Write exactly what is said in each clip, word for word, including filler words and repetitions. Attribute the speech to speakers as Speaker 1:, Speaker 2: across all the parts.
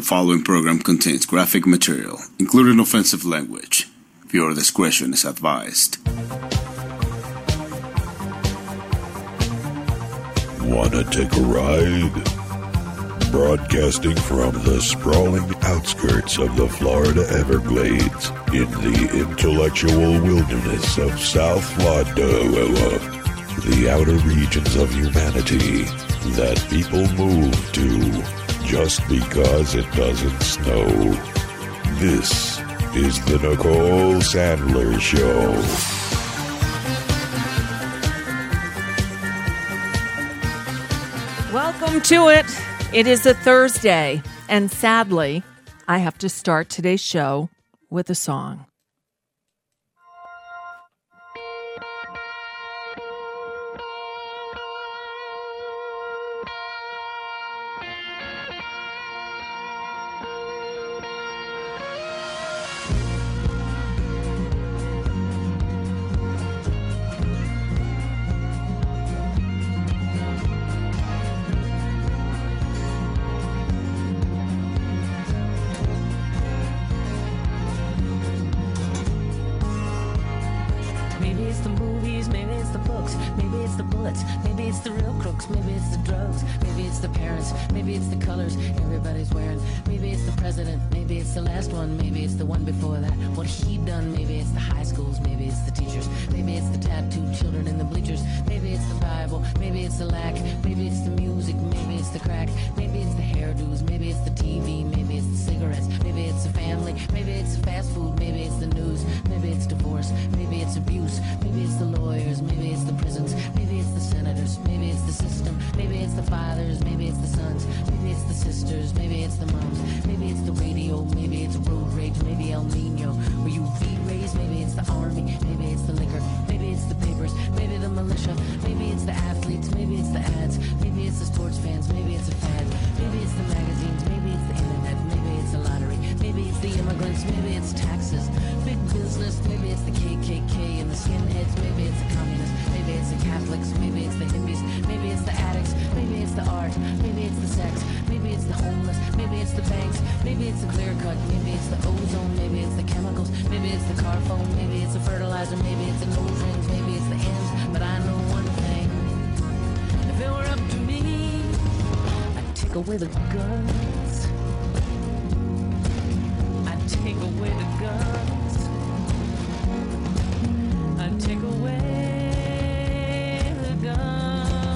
Speaker 1: following program contains graphic material, including offensive language. Viewer discretion is advised.
Speaker 2: Wanna take a ride? Broadcasting from the sprawling outskirts of the Florida Everglades in the intellectual wilderness of South Florida, the outer regions of humanity that people move to just because it doesn't snow. This is the Nicole Sandler Show.
Speaker 3: Welcome to it. It is a Thursday, and sadly, I have to start today's show with a song.
Speaker 4: Maybe it's the real crooks, maybe it's the drugs, maybe it's the parents, maybe it's the colors everybody's wearing, maybe it's the president, maybe it's the last one, maybe it's the one before that, what he done, maybe it's the high schools, maybe it's the teachers, maybe it's the tattooed children in the bleachers, maybe it's the Bible, maybe it's the lack, maybe it's the music, maybe it's the crack, maybe it's the hairdos, maybe it's the T V, maybe it's the cigarettes, maybe it's the family, maybe it's the fast food, maybe it's the news, maybe it's divorce, maybe it's abuse, maybe it's the lawyers, maybe it's the prisons, maybe it's the senators, maybe it's the system, maybe it's the fathers, maybe it's the sons, maybe it's the sisters, maybe it's the moms, maybe it's the radio, maybe it's road rage, maybe El Nino, or U V rays, maybe it's the army, maybe it's the liquor, maybe it's the papers, maybe the militia, maybe it's the athletes, maybe it's the ads, maybe it's the sports fans, maybe it's a fad, maybe it's the magazines, maybe it's the internet, maybe it's the lottery, maybe it's the immigrants, maybe it's taxes, big business, maybe it's the K K K and the skinheads, maybe it's the communists, maybe it's the Catholics, maybe it's the hippies, maybe it's the addicts, maybe it's the art, maybe it's the sex, maybe it's the homeless, maybe it's the banks, maybe it's the clear cut, maybe it's the ozone, maybe it's the chemicals, maybe it's the car phone, maybe it's the fertilizer, maybe it's the nose rings, maybe it's the ends, but I know one thing, if it were up to me, I'd take away the guns, I'd take away the guns, I'd take away the guns.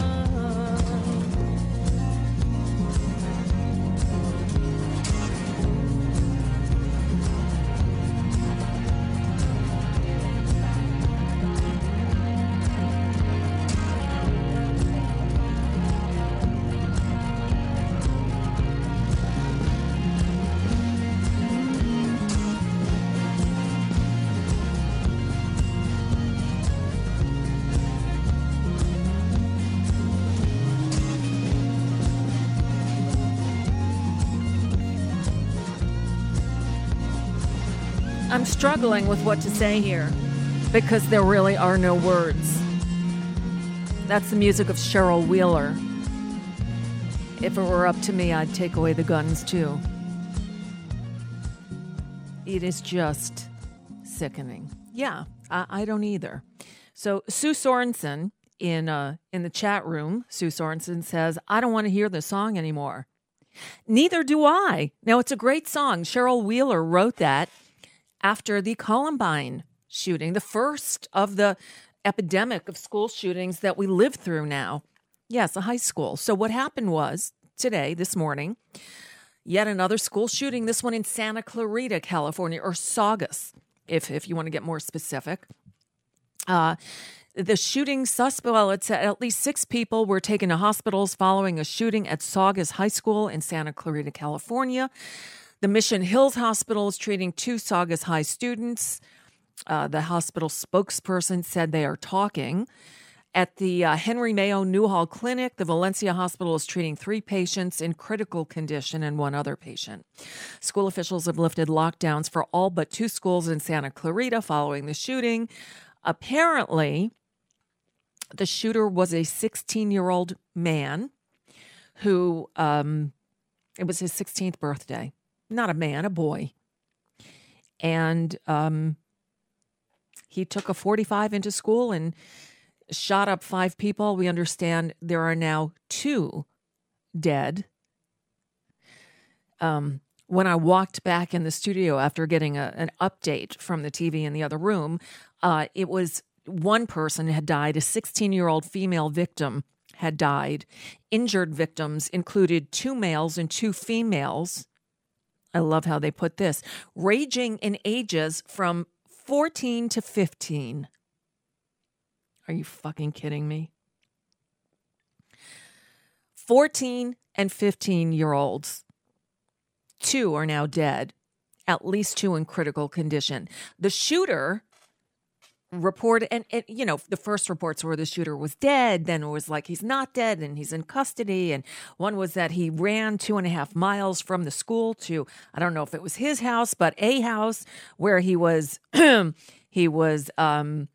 Speaker 3: I'm struggling with what to say here because there really are no words. That's the music of Cheryl Wheeler. If it were up to me, I'd take away the guns too. It is just sickening. Yeah, I, I don't either. So Sue Sorensen in uh, in the chat room, Sue Sorensen says, I don't want to hear the song anymore. Neither do I. Now, it's a great song. Cheryl Wheeler wrote that after the Columbine shooting, the first of the epidemic of school shootings that we live through now. Yes, a high school. So what happened was today, this morning, yet another school shooting, this one in Santa Clarita, California, or Saugus, if, if you want to get more specific. Uh, the shooting suspect, well, it's at least six people were taken to hospitals following a shooting at Saugus High School in Santa Clarita, California. The Mission Hills Hospital is treating two Saugus High students. Uh, the hospital spokesperson said they are talking. At the uh, Henry Mayo Newhall Clinic, the Valencia Hospital is treating three patients in critical condition and one other patient. School officials have lifted lockdowns for all but two schools in Santa Clarita following the shooting. Apparently, the shooter was a sixteen-year-old man who um, It was his sixteenth birthday. Not a man, a boy. And um, he took a forty-five into school and shot up five people. We understand there are now two dead. Um, when I walked back in the studio after getting a, an update from the T V in the other room, uh, it was one person had died. A sixteen-year-old female victim had died. Injured victims included two males and two females. I love how they put this. Ranging in ages from fourteen to fifteen. Are you fucking kidding me? fourteen and fifteen-year-olds. Two are now dead, at least two in critical condition. The shooter reported, and, and you know, the first reports were the shooter was dead. Then it was like he's not dead and he's in custody. And one was that he ran two and a half miles from the school to, I don't know if it was his house, but a house where he was, he was, um,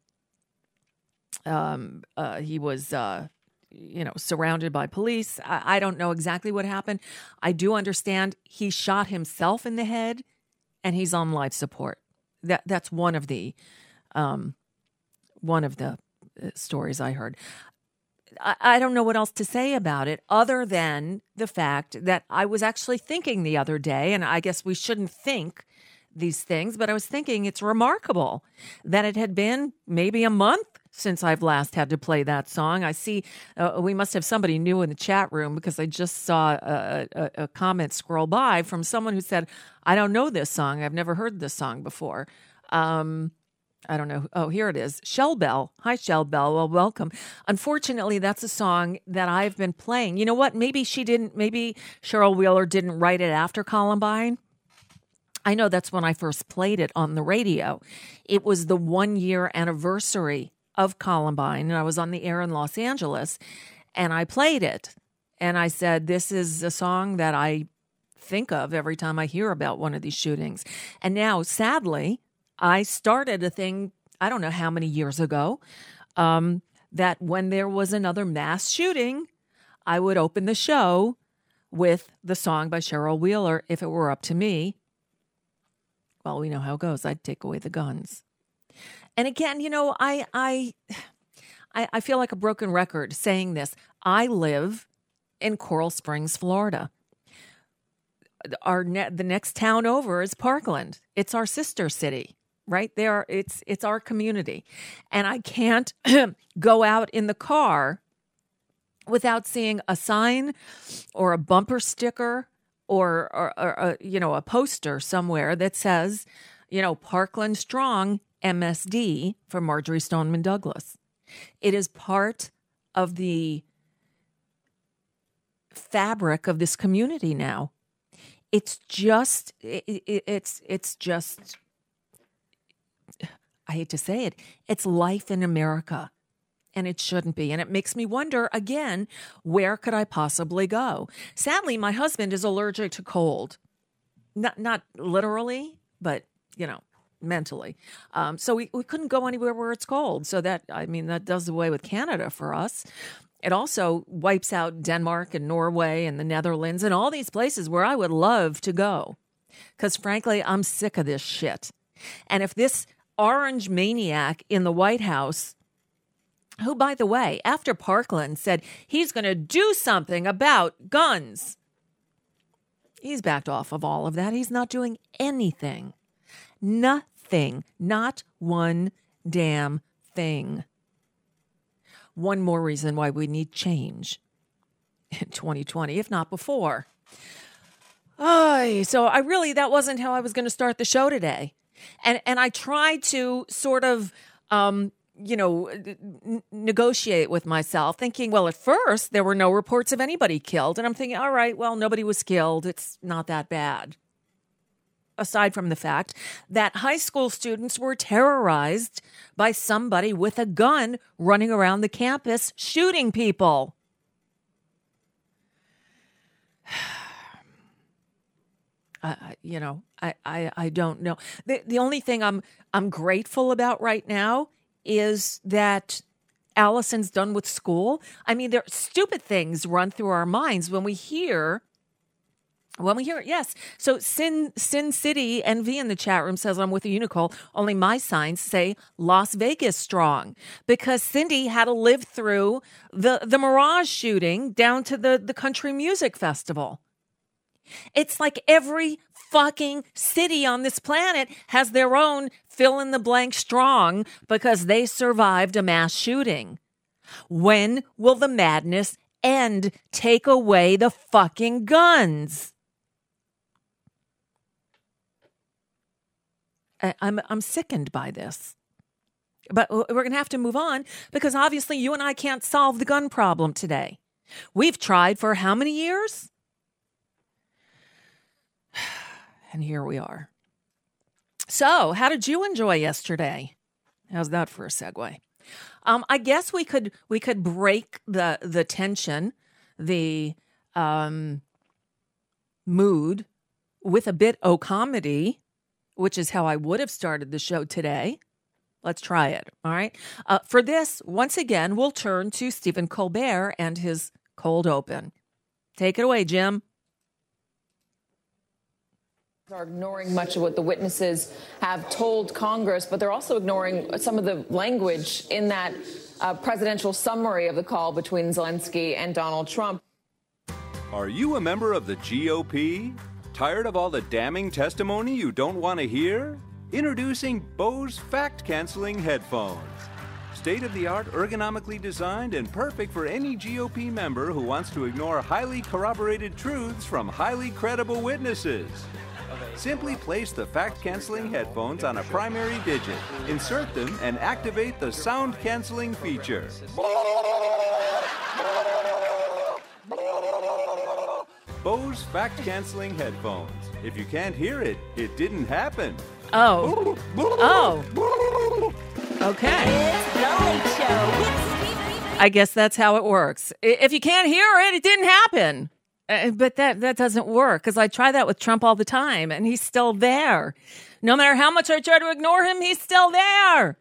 Speaker 3: um, uh, he was, uh, you know, surrounded by police. I, I don't know exactly what happened. I do understand he shot himself in the head and he's on life support. That that's one of the, um, one of the stories I heard. I, I don't know what else to say about it other than the fact that I was actually thinking the other day, and I guess we shouldn't think these things, but I was thinking it's remarkable that it had been maybe a month since I've last had to play that song. I see uh, we must have somebody new in the chat room because I just saw a, a, a comment scroll by from someone who said, I don't know this song. I've never heard this song before. Um, I don't know. Oh, here it is. Shell Bell. Hi, Shell Bell. Well, welcome. Unfortunately, that's a song that I've been playing. You know what? Maybe she didn't, maybe Cheryl Wheeler didn't write it after Columbine. I know that's when I first played it on the radio. It was the one year anniversary of Columbine, and I was on the air in Los Angeles, and I played it. And I said, this is a song that I think of every time I hear about one of these shootings. And now, sadly, I started a thing, I don't know how many years ago, um, that when there was another mass shooting, I would open the show with the song by Cheryl Wheeler, If It Were Up to Me. Well, we know how it goes. I'd take away the guns. And again, you know, I I I, I feel like a broken record saying this. I live in Coral Springs, Florida. Our ne- the next town over is Parkland. It's our sister city. Right there, it's it's our community. And I can't go out in the car without seeing a sign or a bumper sticker or, or, or a, you know, a poster somewhere that says, you know, Parkland Strong, M S D, for Marjorie Stoneman Douglas. It is part of the fabric of this community now. It's just, it, it, it's it's just... I hate to say it, it's life in America, and it shouldn't be. And it makes me wonder, again, where could I possibly go? Sadly, my husband is allergic to cold. Not not literally, but, you know, mentally. Um, so we, we couldn't go anywhere where it's cold. So that, I mean, that does away with Canada for us. It also wipes out Denmark and Norway and the Netherlands and all these places where I would love to go. Because frankly, I'm sick of this shit. And if this orange maniac in the White House, who, by the way, after Parkland said he's going to do something about guns, he's backed off of all of that. He's not doing anything. Nothing. Not one damn thing. One more reason why we need change in twenty twenty, if not before. Oh, so I really, that wasn't how I was going to start the show today. And and I tried to sort of, um, you know, n- negotiate with myself, thinking, well, at first there were no reports of anybody killed. And I'm thinking, all right, well, nobody was killed. It's not that bad. Aside from the fact that high school students were terrorized by somebody with a gun running around the campus shooting people. Uh, you know, I, I, I don't know. The the only thing I'm I'm grateful about right now is that Allison's done with school. I mean, there stupid things run through our minds when we hear When we hear it, yes. So Sin Sin City N V in the chat room says, I'm with you, Nicole. Only my signs say Las Vegas strong, because Cindy had to live through the, the Mirage shooting down to the, the Country Music Festival. It's like every fucking city on this planet has their own fill in the blank strong because they survived a mass shooting. When will the madness end? Take away the fucking guns. I, I'm I'm sickened by this. But we're going to have to move on because obviously you and I can't solve the gun problem today. We've tried for how many years? And here we are. So, how did you enjoy yesterday? How's that for a segue? Um, I guess we could we could break the the tension, the um, mood with a bit of comedy, which is how I would have started the show today. Let's try it. All right. Uh, for this, once again, we'll turn to Stephen Colbert and his cold open. Take it away, Jim.
Speaker 5: Are ignoring much of what the witnesses have told Congress, but they're also ignoring some of the language in that uh, presidential summary of the call between Zelensky and Donald Trump.
Speaker 6: Are you a member of the G O P? Tired of all the damning testimony you don't want to hear? Introducing Bose fact-canceling headphones. State-of-the-art, ergonomically designed, and perfect for any G O P member who wants to ignore highly corroborated truths from highly credible witnesses. Simply place the fact-canceling headphones on a primary digit, insert them, and activate the sound-canceling feature. Bose fact-canceling headphones. If you can't hear it, it didn't happen.
Speaker 3: Oh. Oh. Okay. I guess that's how it works. If you can't hear it, it didn't happen. Uh, but that, that doesn't work because I try that with Trump all the time and he's still there. No matter how much I try to ignore him, he's still there.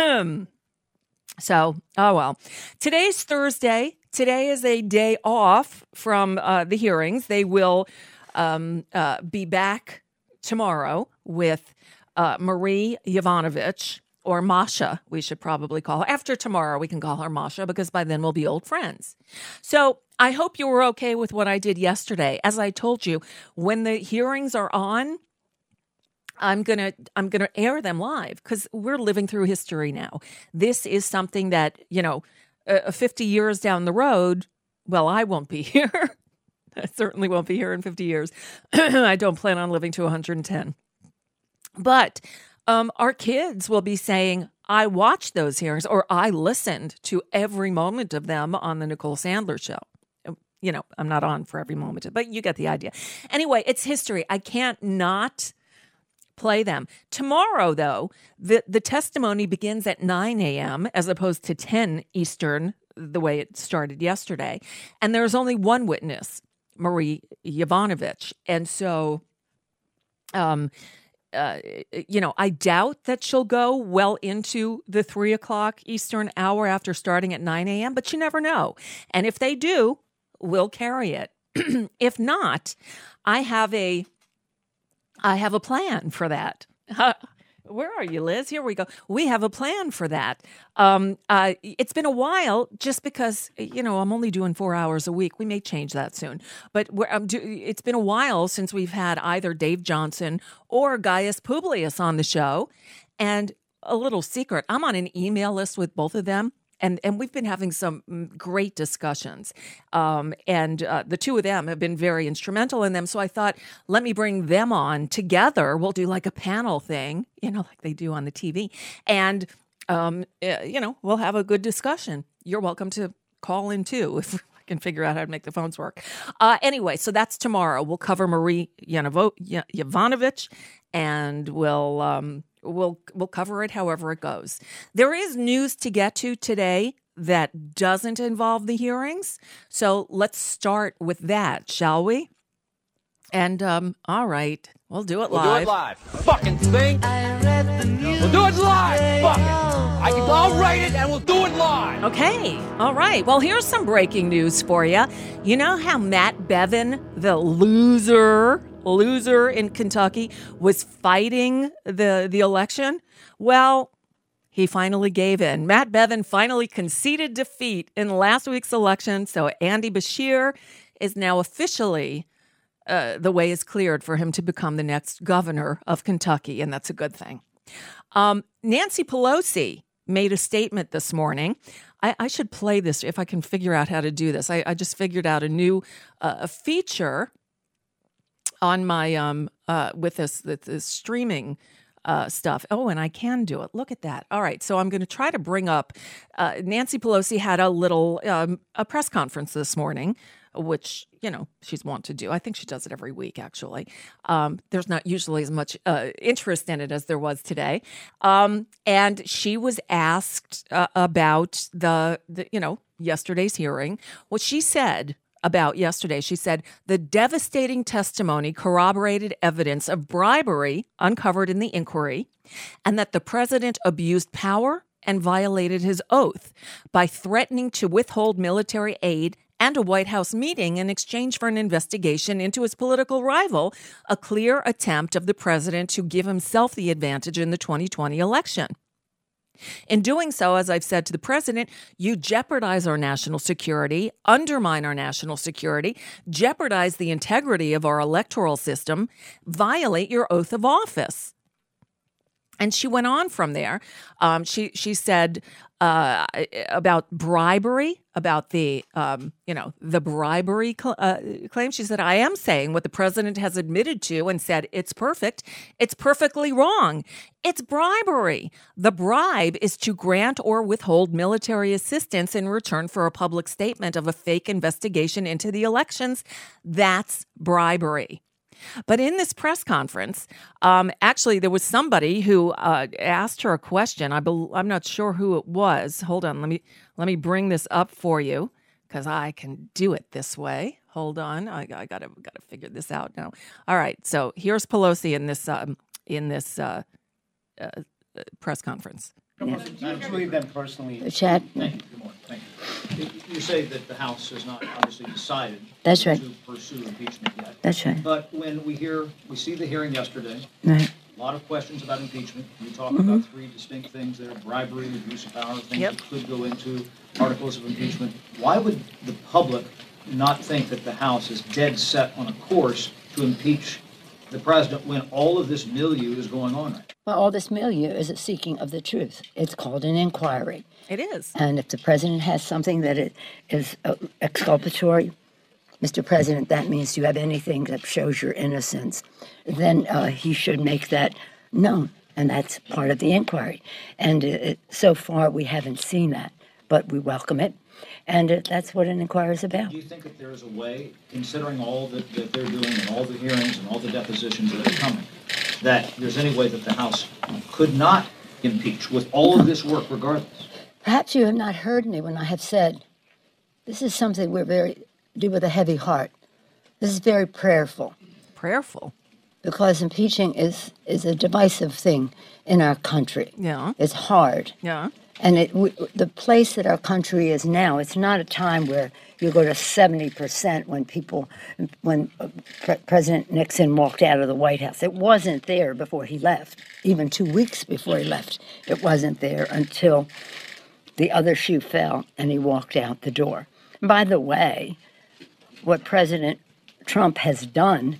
Speaker 3: So, oh well. Today's Thursday. Today is a day off from uh, the hearings. They will um, uh, be back tomorrow with uh, Marie Yovanovitch, or Masha, we should probably call her. After tomorrow, we can call her Masha because by then we'll be old friends. So I hope you were okay with what I did yesterday. As I told you, when the hearings are on, I'm gonna I'm gonna air them live because we're living through history now. This is something that, you know, uh, fifty years down the road, well, I won't be here. I certainly won't be here in fifty years. I don't plan on living to one hundred ten. But um, our kids will be saying, I watched those hearings, or I listened to every moment of them on the Nicole Sandler show. You know, I'm not on for every moment, but you get the idea. Anyway, it's history. I can't not play them. Tomorrow, though, the, the testimony begins at nine a.m. as opposed to ten Eastern, the way it started yesterday. And there's only one witness, Marie Yovanovitch. And so, um, uh, you know, I doubt that she'll go well into the three o'clock Eastern hour after starting at nine a.m., but you never know. And if they do, we'll carry it. If not, I have a I have a plan for that. Uh, where are you, Liz? Here we go. We have a plan for that. Um, uh, it's been a while just because, you know, I'm only doing four hours a week. We may change that soon. But we're, um, do, it's been a while since we've had either Dave Johnson or Gaius Publius on the show. And a little secret, I'm on an email list with both of them. And and we've been having some great discussions. Um, and uh, the two of them have been very instrumental in them. So I thought, let me bring them on together. We'll do like a panel thing, you know, like they do on the T V. And, um, uh, you know, we'll have a good discussion. You're welcome to call in, too, if I can figure out how to make the phones work. Uh, anyway, so that's tomorrow. We'll cover Marie Yovanovitch, and we'll... Um, We'll we'll cover it however it goes. There is news to get to today that doesn't involve the hearings. So let's start with that, shall we? And, um, all right, we'll do it
Speaker 7: we'll
Speaker 3: live.
Speaker 7: We'll do it live. Fucking thing. I read the news. We'll do it live. Fuck it. I can, I'll write it and we'll do it live.
Speaker 3: Okay. All right. Well, here's some breaking news for you. You know how Matt Bevin, the loser, loser in Kentucky, was fighting the, the election? Well, he finally gave in. Matt Bevin finally conceded defeat in last week's election, so Andy Beshear is now officially, uh, the way is cleared for him to become the next governor of Kentucky, and that's a good thing. Um, Nancy Pelosi made a statement this morning. I, I should play this if I can figure out how to do this. I, I just figured out a new uh, a feature on my um uh with this this streaming uh stuff. Oh, and I can do it. Look at that. All right, so I'm going to try to bring up. Uh, Nancy Pelosi had a little um, a press conference this morning, which, you know, she's wont to do. I think she does it every week, actually. Um, there's not usually as much uh, interest in it as there was today. Um, and she was asked uh, about the, the, you know, yesterday's hearing. What she said about yesterday, she said, the devastating testimony corroborated evidence of bribery uncovered in the inquiry, and that the president abused power and violated his oath by threatening to withhold military aid and a White House meeting in exchange for an investigation into his political rival, a clear attempt of the president to give himself the advantage in the twenty twenty election. In doing so, as I've said to the president, you jeopardize our national security, undermine our national security, jeopardize the integrity of our electoral system, violate your oath of office. And she went on from there. Um, she she said uh, about bribery, about the um, you know the bribery cl- uh, claim. She said, "I am saying what the president has admitted to and said it's perfect. It's perfectly wrong. It's bribery. The bribe is to grant or withhold military assistance in return for a public statement of a fake investigation into the elections. That's bribery." But in this press conference, um, actually, there was somebody who uh, asked her a question. I be- I'm not sure who it was. Hold on. Let me let me bring this up for you because I can do it this way. Hold on. I, I gotta gotta figure this out now. All right. So here's Pelosi in this um, in this uh, uh, press conference.
Speaker 8: Yeah. I believe them personally.
Speaker 9: Chad.
Speaker 8: Thank you. Good morning. Thank you. You say that the House has not obviously decided
Speaker 9: That's right.
Speaker 8: to pursue impeachment yet.
Speaker 9: That's right.
Speaker 8: But when we hear, we see the hearing yesterday,
Speaker 9: right.
Speaker 8: a lot of questions about impeachment. You talk
Speaker 9: Mm-hmm.
Speaker 8: about three distinct things there: bribery, abuse of power, things
Speaker 3: Yep.
Speaker 8: that could go into articles of impeachment. Why would the public not think that the House is dead set on a course to impeach the president when all of this milieu is going on right now?
Speaker 9: Well, all this milieu is a seeking of the truth. It's called an inquiry.
Speaker 3: It is.
Speaker 9: And if the president has something that it is uh, exculpatory, Mister President, that means you have anything that shows your innocence, then uh, he should make that known. And that's part of the inquiry. And it, it, so far, we haven't seen that, but we welcome it. And uh, that's what an inquiry is about.
Speaker 8: Do you think that there is a way, considering all that, that they're doing and all the hearings and all the depositions that are coming, that there's any way that the House could not impeach with all of this work regardless?
Speaker 9: Perhaps you have not heard me when I have said, this is something we're very, do with a heavy heart. This is very prayerful.
Speaker 3: Prayerful.
Speaker 9: Because impeaching is, is a divisive thing in our country.
Speaker 3: Yeah.
Speaker 9: It's hard.
Speaker 3: Yeah.
Speaker 9: And it, w- the place that our country is now, it's not a time where you go to seventy percent when people, when Pre- President Nixon walked out of the White House. It wasn't there before he left. Even two weeks before he left, it wasn't there until the other shoe fell and he walked out the door. And by the way, what President Trump has done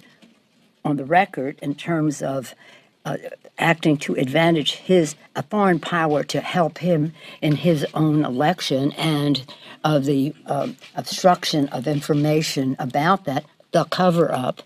Speaker 9: on the record in terms of uh, acting to advantage his a foreign power to help him in his own election and of the uh, obstruction of information about that, the cover-up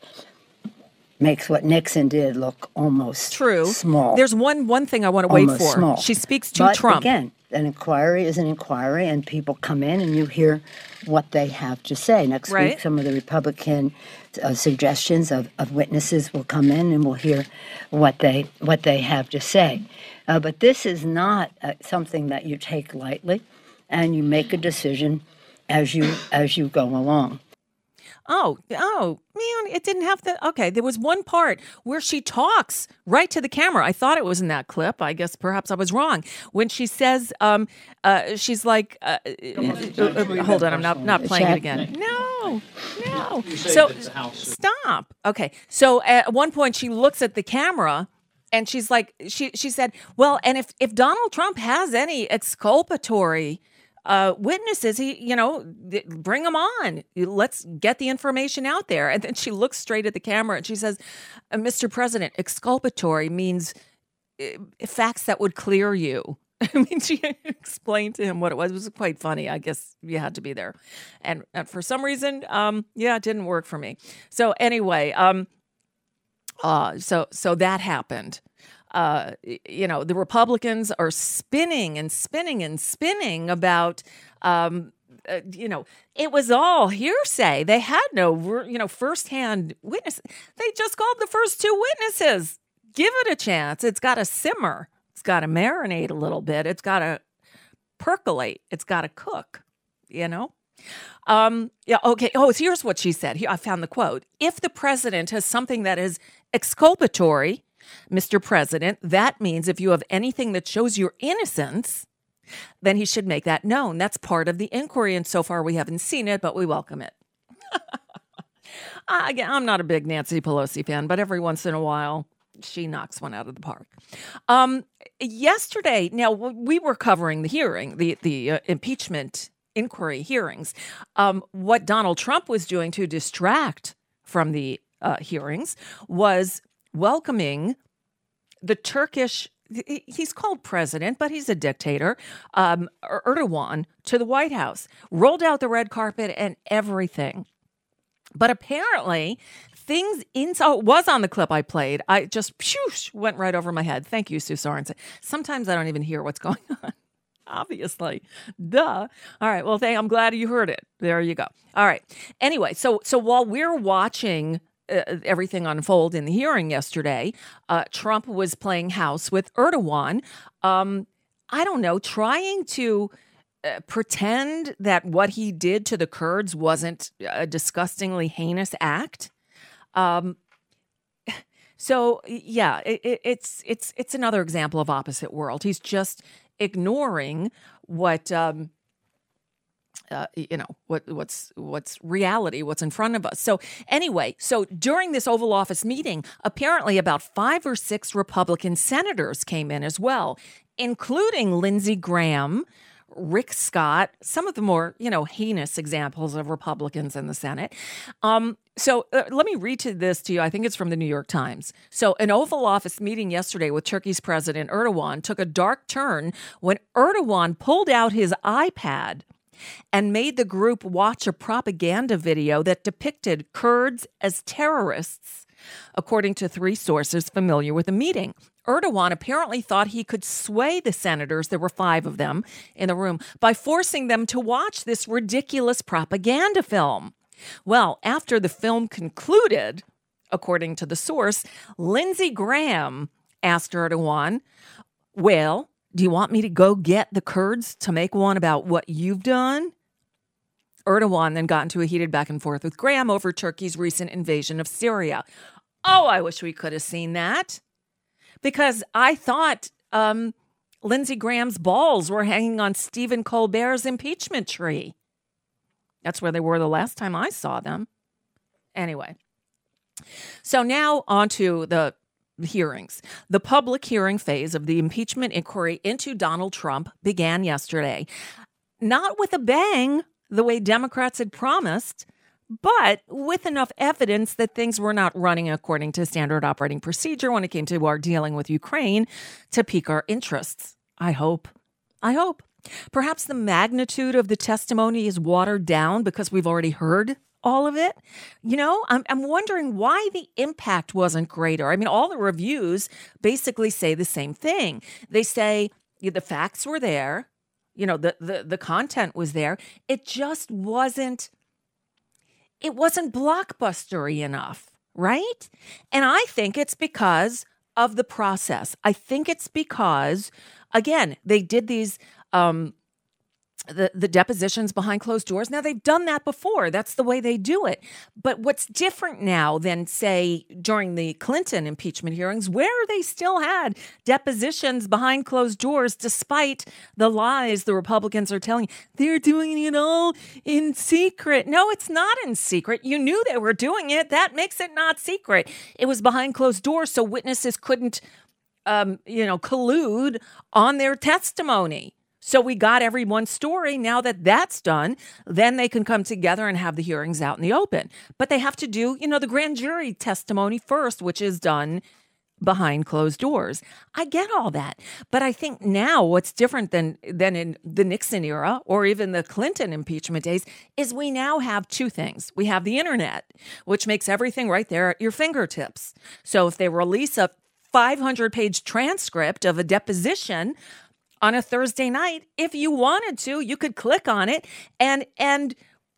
Speaker 9: makes what Nixon did look almost
Speaker 3: True.
Speaker 9: small.
Speaker 3: There's one one thing I want to wait
Speaker 9: Almost
Speaker 3: for.
Speaker 9: small.
Speaker 3: She speaks to
Speaker 9: but
Speaker 3: Trump.
Speaker 9: Again, an inquiry is an inquiry, and people come in and you hear what they have to say. Next
Speaker 3: Right.
Speaker 9: week, some of the Republican uh, suggestions of, of witnesses will come in, and we'll hear what they what they have to say. Uh, but this is not uh, something that you take lightly, and you make a decision as you as you go along.
Speaker 3: Oh, oh, man, it didn't have the, okay, there was one part where she talks right to the camera. I thought it was in that clip. I guess perhaps I was wrong. When she says, um, uh, she's like, uh, uh, uh, hold on, I'm not, not playing it again. No, no. So, stop. Okay, so at one point she looks at the camera and she's like, she, she said, well, and if, if Donald Trump has any exculpatory Uh, witnesses, he, you know, th- bring them on. Let's get the information out there. And then she looks straight at the camera and she says, Mister President, exculpatory means uh, facts that would clear you. I mean, she explained to him what it was. It was quite funny. I guess you had to be there. And, and for some reason, um, yeah, it didn't work for me. So anyway, um, uh, so so that happened. Uh, you know, the Republicans are spinning and spinning and spinning about, um, uh, you know, it was all hearsay. They had no, you know, firsthand witness. They just called the first two witnesses. Give it a chance. It's got to simmer. It's got to marinate a little bit. It's got to percolate. It's got to cook, you know? Um, yeah. Okay. Oh, here's what she said. Here, I found the quote. If the president has something that is exculpatory, Mister President, that means if you have anything that shows your innocence, then he should make that known. That's part of the inquiry. And so far we haven't seen it, but we welcome it. Again, I'm not a big Nancy Pelosi fan, but every once in a while she knocks one out of the park. Um, yesterday, now we were covering the hearing, the, the uh, impeachment inquiry hearings. Um, what Donald Trump was doing to distract from the uh, hearings was welcoming the Turkish, he's called president, but he's a dictator, um, Erdogan, to the White House, rolled out the red carpet and everything. But apparently things in, so it was on the clip I played. I just pshoosh, went right over my head. Thank you, Sue Sorensen. Sometimes I don't even hear what's going on. Obviously. Duh. All right. Well, thank, I'm glad you heard it. There you go. All right. Anyway, so so while we're watching Uh, everything unfold in the hearing yesterday, uh, Trump was playing house with Erdogan. Um, I don't know, trying to uh, pretend that what he did to the Kurds wasn't a disgustingly heinous act. Um, so yeah, it, it, it's it's it's another example of opposite world. He's just ignoring what. Um, Uh, you know, what what's what's reality, what's in front of us. So anyway, so during this Oval Office meeting, apparently about five or six Republican senators came in as well, including Lindsey Graham, Rick Scott, some of the more, you know, heinous examples of Republicans in the Senate. Um, so uh, let me read to this to you. I think it's from the New York Times. So an Oval Office meeting yesterday with Turkey's President Erdogan took a dark turn when Erdogan pulled out his iPad and made the group watch a propaganda video that depicted Kurds as terrorists, according to three sources familiar with the meeting. Erdogan apparently thought he could sway the senators, there were five of them in the room, by forcing them to watch this ridiculous propaganda film. Well, after the film concluded, according to the source, Lindsey Graham asked Erdogan, well, do you want me to go get the Kurds to make one about what you've done? Erdogan then got into a heated back and forth with Graham over Turkey's recent invasion of Syria. Oh, I wish we could have seen that. Because I thought um, Lindsey Graham's balls were hanging on Stephen Colbert's impeachment tree. That's where they were the last time I saw them. Anyway. So now on to the hearings. The public hearing phase of the impeachment inquiry into Donald Trump began yesterday. Not with a bang, the way Democrats had promised, but with enough evidence that things were not running according to standard operating procedure when it came to our dealing with Ukraine to pique our interests. I hope. I hope. Perhaps the magnitude of the testimony is watered down because we've already heard all of it. You know, I'm, I'm wondering why the impact wasn't greater. I mean, all the reviews basically say the same thing. They say the facts were there. You know, the, the, the content was there. It just wasn't, it wasn't blockbustery enough, right? And I think it's because of the process. I think it's because, again, they did these, um, the, the depositions behind closed doors. Now, they've done that before. That's the way they do it. But what's different now than, say, during the Clinton impeachment hearings, where they still had depositions behind closed doors, despite the lies the Republicans are telling. They're doing it all in secret. No, it's not in secret. You knew they were doing it. That makes it not secret. It was behind closed doors, so witnesses couldn't, um, you know, collude on their testimony. So we got everyone's story. Now that that's done, then they can come together and have the hearings out in the open. But they have to do, you know, the grand jury testimony first, which is done behind closed doors. I get all that. But I think now what's different than, than in the Nixon era or even the Clinton impeachment days is we now have two things. We have the internet, which makes everything right there at your fingertips. So if they release a five hundred page transcript of a deposition on a Thursday night, if you wanted to, you could click on it and and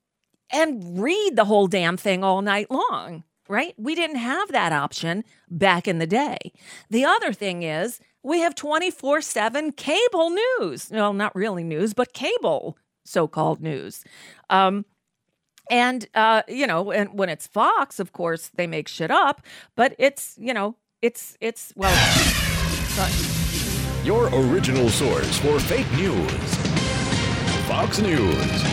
Speaker 3: and read the whole damn thing all night long, right? We didn't have that option back in the day. The other thing is we have twenty-four seven cable news. Well, not really news, but cable so-called news. Um, and, uh, you know, and when it's Fox, of course, they make shit up, but it's, you know, it's, it's well, it's,
Speaker 2: your original source for fake news. Fox News.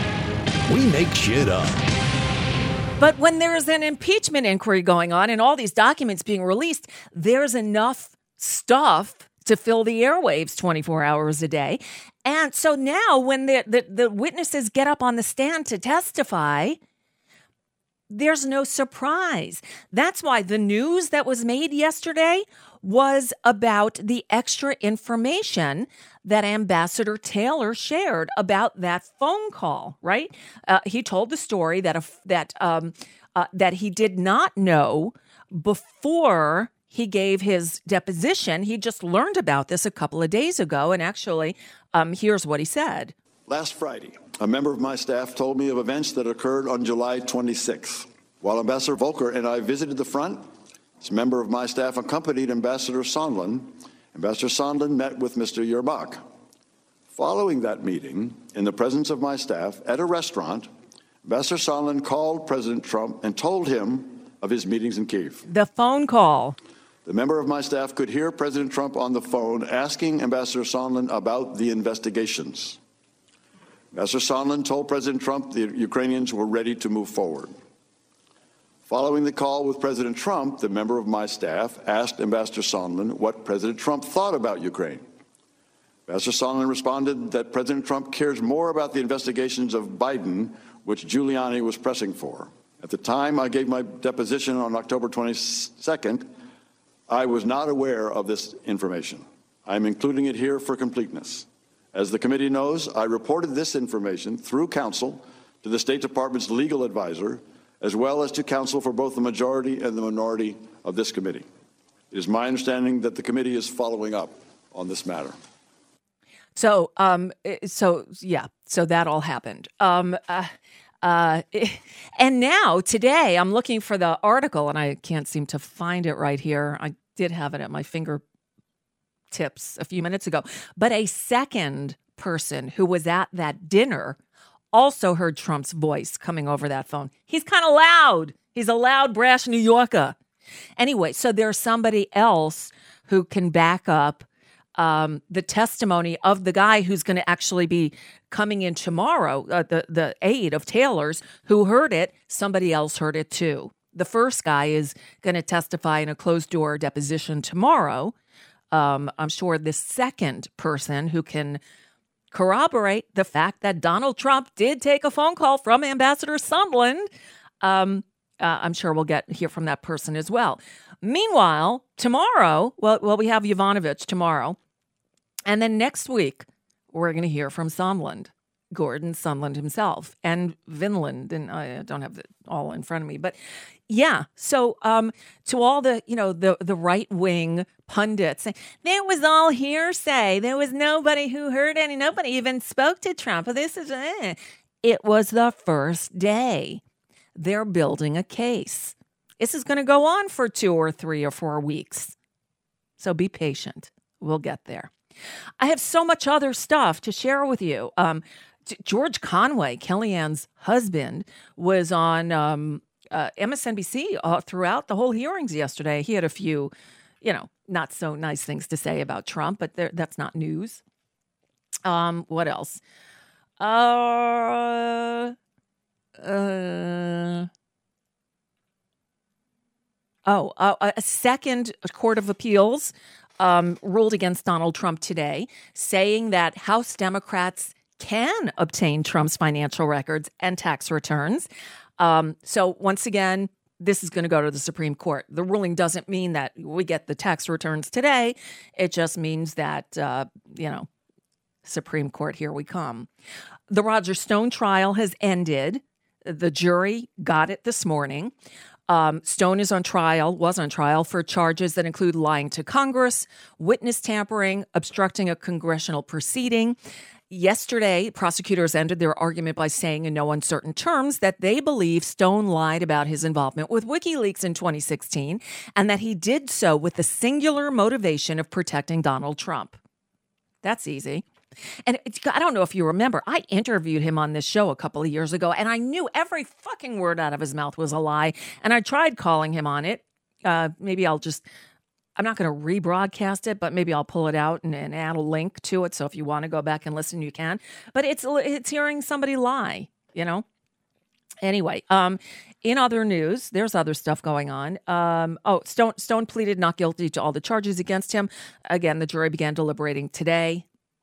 Speaker 2: We make shit up.
Speaker 3: But when there's an impeachment inquiry going on and all these documents being released, there's enough stuff to fill the airwaves twenty-four hours a day. And so now when the, the, the witnesses get up on the stand to testify, there's no surprise. That's why the news that was made yesterday was about the extra information that Ambassador Taylor shared about that phone call, right? Uh, he told the story that a, that um, uh, that he did not know before he gave his deposition. He just learned about this a couple of days ago, and actually, um, here's what he said.
Speaker 10: Last Friday, a member of my staff told me of events that occurred on July twenty-sixth. While Ambassador Volker and I visited the front, this member of my staff accompanied Ambassador Sondland. Ambassador Sondland met with Mister Yerbak. Following that meeting, in the presence of my staff at a restaurant, Ambassador Sondland called President Trump and told him of his meetings in Kyiv.
Speaker 3: The phone call.
Speaker 10: The member of my staff could hear President Trump on the phone asking Ambassador Sondland about the investigations. Ambassador Sondland told President Trump the Ukrainians were ready to move forward. Following the call with President Trump, the member of my staff asked Ambassador Sondland what President Trump thought about Ukraine. Ambassador Sondland responded that President Trump cares more about the investigations of Biden, which Giuliani was pressing for. At the time I gave my deposition on October twenty-second, I was not aware of this information. I'm including it here for completeness. As the committee knows, I reported this information through counsel to the State Department's legal advisor, as well as to counsel for both the majority and the minority of this committee. It is my understanding that the committee is following up on this matter.
Speaker 3: So, um, so yeah, so that all happened. Um, uh, uh, and now today, I'm looking for the article, and I can't seem to find it right here. I did have it at my fingertips a few minutes ago, but a second person who was at that dinner also heard Trump's voice coming over that phone. He's kind of loud. He's a loud, brash New Yorker. Anyway, so there's somebody else who can back up um, the testimony of the guy who's going to actually be coming in tomorrow, uh, the, the aide of Taylor's, who heard it. Somebody else heard it too. The first guy is going to testify in a closed-door deposition tomorrow. Um, I'm sure the second person who can corroborate the fact that Donald Trump did take a phone call from Ambassador Sondland. Um, uh, I'm sure we'll get hear from that person as well. Meanwhile, tomorrow, well, well, we have Yovanovitch tomorrow. And then next week, we're going to hear from Sondland, Gordon Sondland himself, and Vinland. And I don't have it all in front of me, but yeah. So um, to all the, you know, the, the right wing pundits, there was all hearsay. There was nobody who heard any. Nobody even spoke to Trump. This is eh. It was the first day. They're building a case. This is going to go on for two or three or four weeks. So be patient. We'll get there. I have so much other stuff to share with you. Um, George Conway, Kellyanne's husband, was on um, uh, M S N B C uh, throughout the whole hearings yesterday. He had a few, you know, not so nice things to say about Trump, but that's not news. Um, what else? Uh, uh, oh, uh, a second court of appeals um, ruled against Donald Trump today, saying that House Democrats can obtain Trump's financial records and tax returns. Um, so once again, this is going to go to the Supreme Court. The ruling doesn't mean that we get the tax returns today. It just means that, uh, you know, Supreme Court, here we come. The Roger Stone trial has ended. The jury got it this morning. Um, Stone is on trial, was on trial for charges that include lying to Congress, witness tampering, obstructing a congressional proceeding. Yesterday, prosecutors ended their argument by saying in no uncertain terms that they believe Stone lied about his involvement with WikiLeaks in twenty sixteen and that he did so with the singular motivation of protecting Donald Trump. That's easy. And it's, I don't know if you remember, I interviewed him on this show a couple of years ago, and I knew every fucking word out of his mouth was a lie. And I tried calling him on it. Uh, maybe I'll just... I'm not going to rebroadcast it, but maybe I'll pull it out and, and add a link to it. So if you want to go back and listen, you can. But it's it's hearing somebody lie, you know. Anyway, um, in other news, there's other stuff going on. Um, oh, Stone Stone pleaded not guilty to all the charges against him. Again, the jury began deliberating today.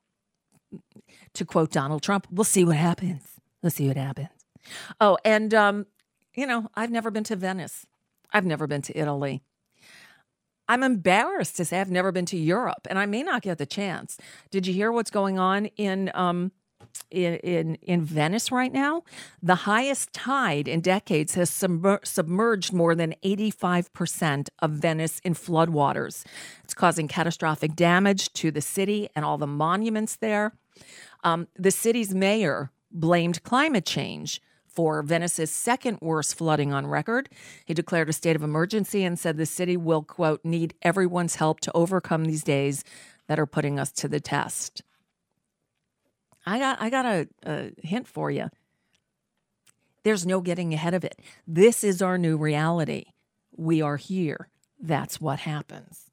Speaker 3: To quote Donald Trump, "We'll see what happens. We'll see what happens." Oh, and um, you know, I've never been to Venice. I've never been to Italy. I'm embarrassed to say I've never been to Europe, and I may not get the chance. Did you hear what's going on in um, in, in in Venice right now? The highest tide in decades has submer- submerged more than eighty-five percent of Venice in floodwaters. It's causing catastrophic damage to the city and all the monuments there. Um, the city's mayor blamed climate change for Venice's second worst flooding on record. He declared a state of emergency and said the city will, quote, need everyone's help to overcome these days that are putting us to the test. I got I got a, a hint for you. There's no getting ahead of it. This is our new reality. We are here. That's what happens.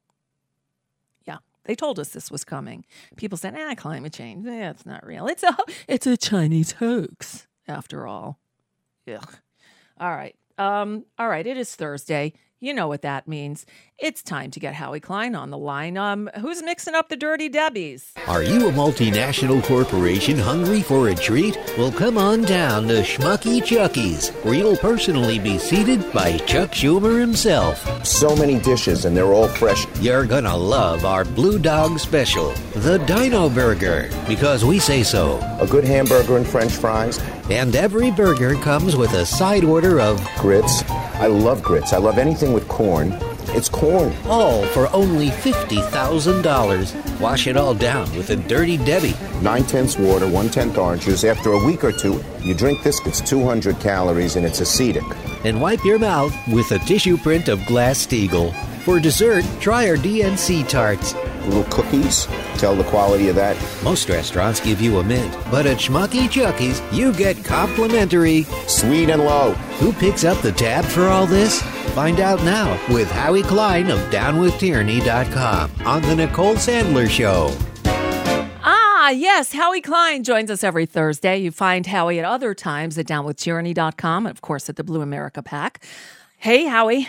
Speaker 3: Yeah, they told us this was coming. People said, ah, climate change, eh, it's not real. It's a, it's a Chinese hoax. After all. Ugh. All right. Um, all right. It is Thursday. You know what that means. It's time to get Howie Klein on the line. Um, who's mixing up the Dirty Debbies?
Speaker 11: Are you a multinational corporation hungry for a treat? Well, come on down to Schmucky Chucky's, where you'll personally be seated by Chuck Schumer himself.
Speaker 12: So many dishes, and they're all fresh.
Speaker 11: You're gonna love our Blue Dog Special, the Dino Burger, because we say so.
Speaker 12: A good hamburger and French fries.
Speaker 11: And every burger comes with a side order of
Speaker 12: grits. I love grits. I love anything with corn. It's corn.
Speaker 11: All for only fifty thousand dollars. Wash it all down with a Dirty Debbie.
Speaker 12: Nine-tenths water, one-tenth orange juice. After a week or two, you drink this. It's two hundred calories, and it's acidic.
Speaker 11: And wipe your mouth with a tissue print of Glass-Steagall. For dessert, try our D N C tarts.
Speaker 12: Little cookies. Tell the quality of that.
Speaker 11: Most restaurants give you a mint, but at Schmucky Chucky's, you get complimentary
Speaker 12: sweet and low.
Speaker 11: Who picks up the tab for all this? Find out now with Howie Klein of down with tyranny dot com on the Nicole Sandler Show.
Speaker 3: Ah, yes, Howie Klein joins us every Thursday. You find Howie at other times at down with tyranny dot com and, of course, at the Blue America Pack. Hey, Howie.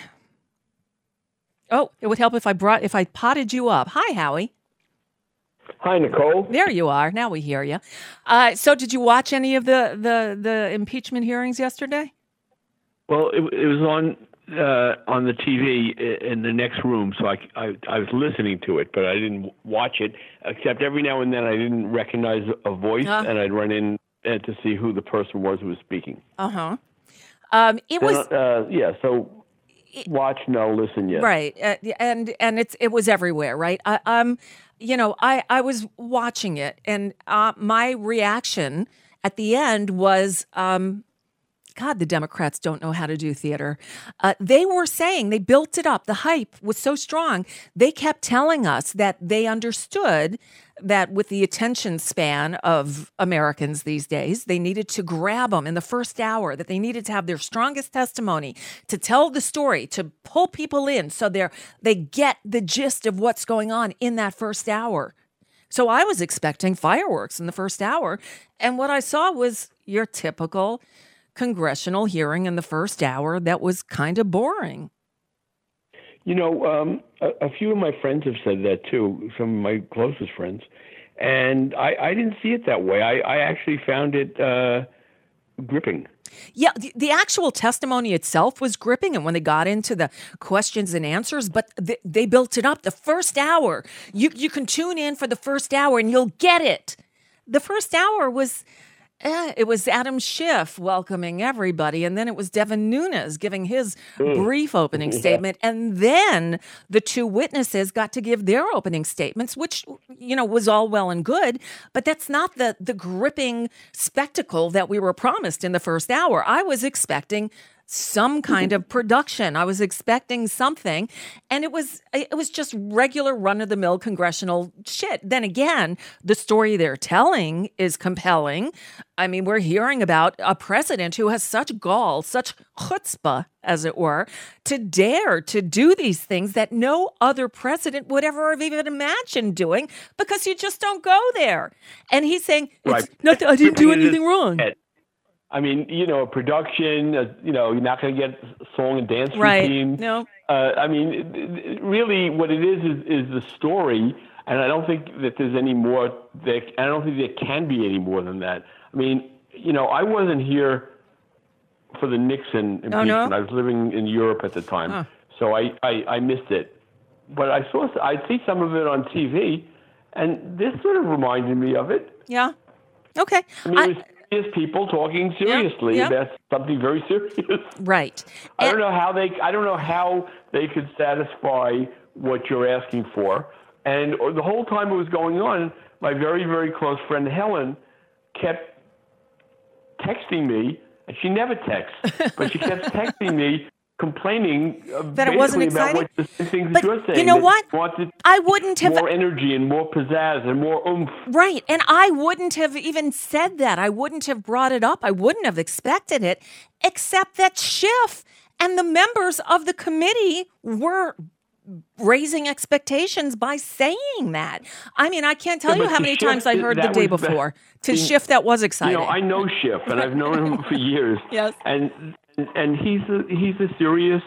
Speaker 3: Oh, it would help if I brought if I potted you up. Hi, Howie.
Speaker 13: Hi, Nicole.
Speaker 3: There you are. Now we hear you. Uh, so, did you watch any of the, the, the impeachment hearings yesterday?
Speaker 13: Well, it, it was on uh, on the T V in the next room, so I, I, I was listening to it, but I didn't watch it, except every now and then I didn't recognize a voice, uh, and I'd run in to see who the person was who was speaking.
Speaker 3: Uh-huh. Um, it
Speaker 13: then,
Speaker 3: was...
Speaker 13: Uh, yeah, so... Watch, no, listen, yes.
Speaker 3: Right, uh, and and it's it was everywhere, right? I, um, you know, I, I was watching it, and uh, my reaction at the end was um, God, the Democrats don't know how to do theater. Uh, they were saying, they built it up. The hype was so strong. They kept telling us that they understood that with the attention span of Americans these days, they needed to grab them in the first hour, that they needed to have their strongest testimony to tell the story, to pull people in so they're, they get the gist of what's going on in that first hour. So I was expecting fireworks in the first hour, and what I saw was your typical congressional hearing in the first hour that was kind of boring.
Speaker 13: You know, um, a, a few of my friends have said that too, some of my closest friends, and I, I didn't see it that way. I, I actually found it uh, gripping.
Speaker 3: Yeah, the, the actual testimony itself was gripping, and when they got into the questions and answers, but they, they built it up. The first hour, you you can tune in for the first hour and you'll get it. The first hour was... Eh, it was Adam Schiff welcoming everybody, and then it was Devin Nunes giving his mm. brief opening yeah. statement, and then the two witnesses got to give their opening statements, which, you know, was all well and good, but that's not the the gripping spectacle that we were promised in the first hour. I was expecting some kind of production. I was expecting something, and it was it was just regular run-of-the-mill congressional shit. Then again, the story they're telling is compelling. I mean, we're hearing about a president who has such gall, such chutzpah, as it were, to dare to do these things that no other president would ever have even imagined doing, because you just don't go there. And he's saying,
Speaker 13: right.
Speaker 3: it's not that I didn't do anything wrong.
Speaker 13: I mean, you know, production, uh, you know, you're not going to get song and dance
Speaker 3: right.
Speaker 13: routine.
Speaker 3: No.
Speaker 13: Uh, I mean, it, it, really what it is, is is the story, and I don't think that there's any more, that, I don't think there can be any more than that. I mean, you know, I wasn't here for the Nixon impeachment.
Speaker 3: Oh, no?
Speaker 13: I was living in Europe at the time,
Speaker 3: huh.
Speaker 13: so I, I, I missed it. But I saw, I see some of it on T V, and this sort of reminded me of it.
Speaker 3: Yeah. Okay.
Speaker 13: I mean, I, it was, is people talking seriously
Speaker 3: yep, yep.
Speaker 13: about something very serious.
Speaker 3: Right.
Speaker 13: I
Speaker 3: and,
Speaker 13: don't know how they. I don't know how they could satisfy what you're asking for. And the whole time it was going on, my very very close friend Helen kept texting me, and she never texts, but she kept texting me, complaining uh,
Speaker 3: that it wasn't exciting.
Speaker 13: About what the things
Speaker 3: but
Speaker 13: that you're saying.
Speaker 3: You know what?
Speaker 13: Wanted
Speaker 3: I wouldn't have
Speaker 13: more energy and more pizzazz and more oomph.
Speaker 3: Right, and I wouldn't have even said that. I wouldn't have brought it up. I wouldn't have expected it, except that Schiff and the members of the committee were raising expectations by saying that. I mean, I can't tell
Speaker 13: yeah,
Speaker 3: you how many
Speaker 13: Schiff,
Speaker 3: times I heard the day before. To being, Schiff, that was exciting.
Speaker 13: You know, I know Schiff, and I've known him for years.
Speaker 3: Yes,
Speaker 13: and and he's a, he's a serious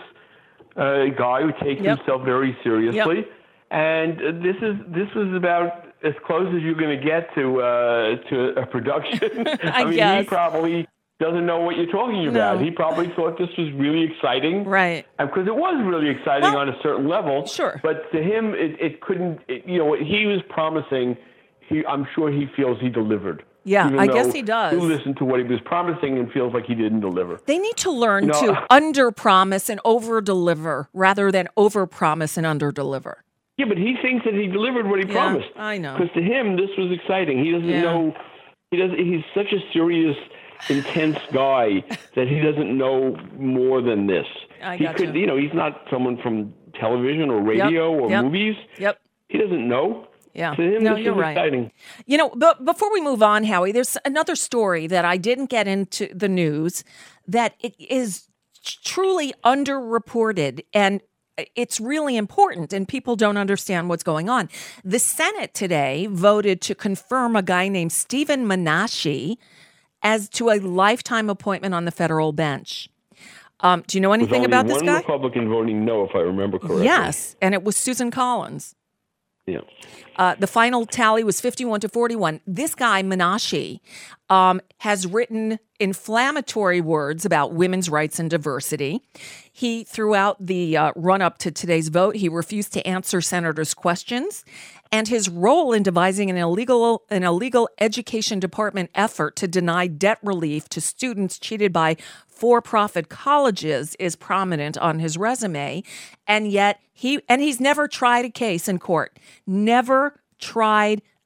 Speaker 13: uh, guy who takes
Speaker 3: yep.
Speaker 13: himself very seriously.
Speaker 3: Yep.
Speaker 13: And this is this was about as close as you're going to get to uh, to a production.
Speaker 3: I,
Speaker 13: I mean,
Speaker 3: guess.
Speaker 13: he probably doesn't know what you're talking about.
Speaker 3: No.
Speaker 13: He probably thought this was really exciting,
Speaker 3: right?
Speaker 13: Because it was really exciting
Speaker 3: well,
Speaker 13: on a certain level.
Speaker 3: Sure.
Speaker 13: But to him, it, it couldn't. It, you know, what he was promising. He, I'm sure he feels he delivered.
Speaker 3: Yeah,
Speaker 13: Even
Speaker 3: I guess he does.
Speaker 13: You listen to what he was promising and feels like he didn't deliver.
Speaker 3: They need to learn
Speaker 13: you know,
Speaker 3: to under-promise and over-deliver rather than over-promise and under-deliver.
Speaker 13: Yeah, but he thinks that he delivered what he
Speaker 3: yeah,
Speaker 13: promised.
Speaker 3: I know.
Speaker 13: Because to him, this was exciting. He doesn't
Speaker 3: yeah.
Speaker 13: know. He doesn't. He's such a serious, intense guy that he doesn't know more than this.
Speaker 3: I
Speaker 13: he
Speaker 3: gotcha.
Speaker 13: could, you know, he's not someone from television or radio
Speaker 3: yep,
Speaker 13: or
Speaker 3: yep,
Speaker 13: movies.
Speaker 3: Yep.
Speaker 13: He doesn't know.
Speaker 3: Yeah.
Speaker 13: To him,
Speaker 3: no,
Speaker 13: this
Speaker 3: you're
Speaker 13: is
Speaker 3: right.
Speaker 13: exciting.
Speaker 3: You know, but before we move on, Howie, there's another story that I didn't get into the news that it is truly underreported, and it's really important, and people don't understand what's going on. The Senate today voted to confirm a guy named Stephen Menashe as to a lifetime appointment on the federal bench. Um, do you know anything about this
Speaker 13: guy?
Speaker 3: There
Speaker 13: was only one Republican voting no, if I remember correctly.
Speaker 3: Yes, and it was Susan Collins.
Speaker 13: Yeah.
Speaker 3: Uh, the final tally was fifty-one to forty-one. This guy, Menashe, um, has written inflammatory words about women's rights and diversity. He, throughout the uh, run-up to today's vote, he refused to answer senators' questions. And his role in devising an illegal, an illegal education department effort to deny debt relief to students cheated by for-profit colleges is prominent on his resume. And yet he, and he's never tried a case in court, never tried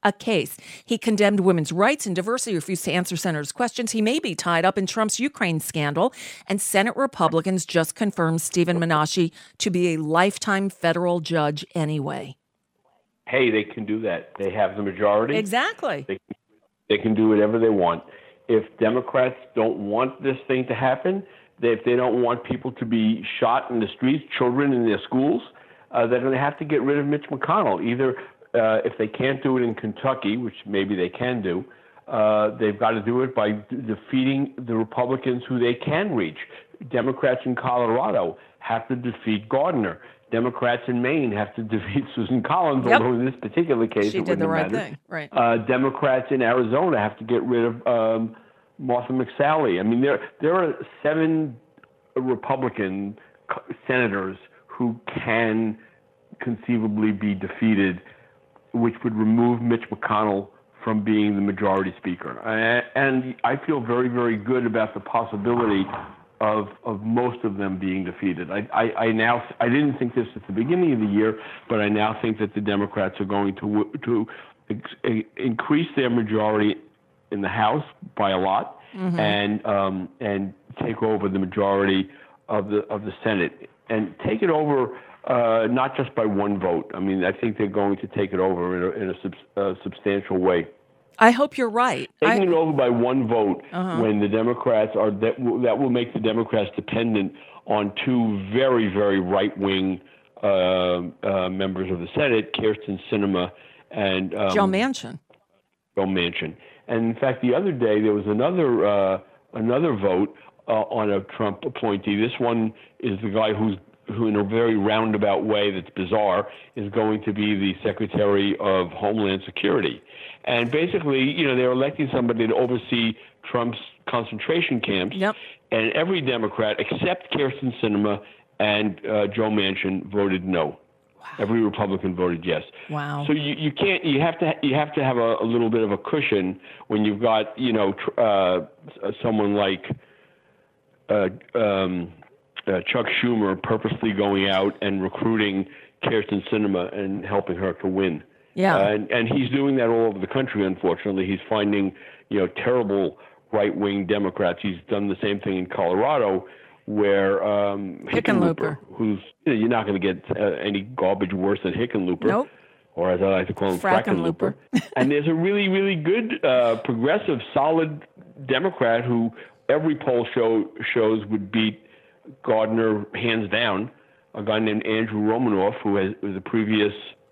Speaker 3: a case. He condemned women's rights and diversity, refused to answer senators' questions. He may be tied up in Trump's Ukraine scandal. And Senate Republicans just confirmed Stephen Menashe to be a lifetime federal judge anyway.
Speaker 13: Hey, they can do that. They have the majority.
Speaker 3: Exactly.
Speaker 13: They, they can do whatever they want. If Democrats don't want this thing to happen, they, if they don't want people to be shot in the streets, children in their schools, uh, they're going to have to get rid of Mitch McConnell. Either uh, if they can't do it in Kentucky, which maybe they can do, uh, they've got to do it by d- defeating the Republicans who they can reach. Democrats in Colorado have to defeat Gardner. Democrats in Maine have to defeat Susan Collins,
Speaker 3: Yep.
Speaker 13: although in this particular case
Speaker 3: She
Speaker 13: it
Speaker 3: did the
Speaker 13: wouldn't
Speaker 3: right
Speaker 13: matter.
Speaker 3: thing, right.
Speaker 13: Uh, Democrats in Arizona have to get rid of um, Martha McSally. I mean, there there are seven Republican senators who can conceivably be defeated, which would remove Mitch McConnell from being the majority speaker. And I feel very, very good about the possibility of of most of them being defeated. I, I, I now I didn't think this at the beginning of the year, but I now think that the Democrats are going to to ex- increase their majority in the House by a lot,
Speaker 14: Mhm.
Speaker 13: and um, and take over the majority of the of the Senate, and take it over uh, not just by one vote. I mean, I think they're going to take it over in a, in a sub, uh, substantial way.
Speaker 3: I hope you're right.
Speaker 13: Taking
Speaker 3: I,
Speaker 13: it over by one vote
Speaker 3: Uh-huh.
Speaker 13: when the Democrats are that will, that will make the Democrats dependent on two very very right wing uh, uh, members of the Senate, Kyrsten Sinema and um,
Speaker 3: Joe Manchin.
Speaker 13: Joe Manchin. And in fact, the other day there was another uh, another vote uh, on a Trump appointee. This one is the guy who's who, in a very roundabout way that's bizarre, is going to be the Secretary of Homeland Security. And basically, you know, they're electing somebody to oversee Trump's concentration camps.
Speaker 3: Yep.
Speaker 13: And every Democrat, except Kyrsten Sinema and uh, Joe Manchin, voted no. Wow. Every Republican voted yes.
Speaker 3: Wow.
Speaker 13: So you, you can't. You have to. You have to have a, a little bit of a cushion when you've got, you know, tr- uh, someone like uh, um, uh, Chuck Schumer purposely going out and recruiting Kyrsten Sinema and helping her to win.
Speaker 3: Yeah.
Speaker 13: Uh, and, and he's doing that all over the country, unfortunately. He's finding, you know, terrible right-wing Democrats. He's done the same thing in Colorado where um, Hickenlooper, who's, you know, you're not going to get uh, any garbage worse than Hickenlooper.
Speaker 3: Nope.
Speaker 13: Or as I like to call him,
Speaker 3: Frackenlooper.
Speaker 13: Frackenlooper. And there's a really, really good, uh, progressive, solid Democrat who every poll show shows would beat Gardner hands down, a guy named Andrew Romanoff, who has, was a previous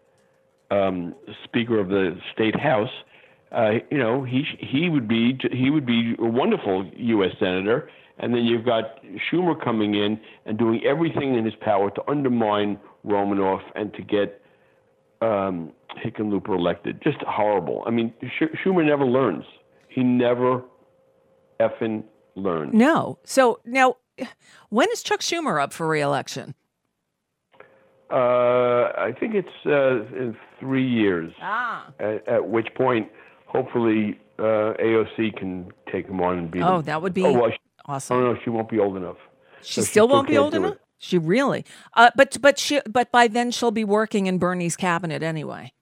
Speaker 13: um, Speaker of the State House. Uh, you know, he he would be he would be a wonderful U S senator. And then you've got Schumer coming in and doing everything in his power to undermine Romanoff and to get um, Hickenlooper elected. Just horrible. I mean, Sch- Schumer never learns. He never effing learns.
Speaker 3: No. So now, when is Chuck Schumer up for re-election?
Speaker 13: Uh, I think it's uh, in three years.
Speaker 3: Ah.
Speaker 13: At, at which point, hopefully, uh, A O C can take him on and beat him.
Speaker 3: Oh, that would be
Speaker 13: oh, well, she,
Speaker 3: awesome.
Speaker 13: Oh no, she won't be old enough.
Speaker 3: She
Speaker 13: So
Speaker 3: still won't be
Speaker 13: can't
Speaker 3: old
Speaker 13: do
Speaker 3: enough?
Speaker 13: it.
Speaker 3: She really? Uh, but but she but by then she'll be working in Bernie's cabinet anyway.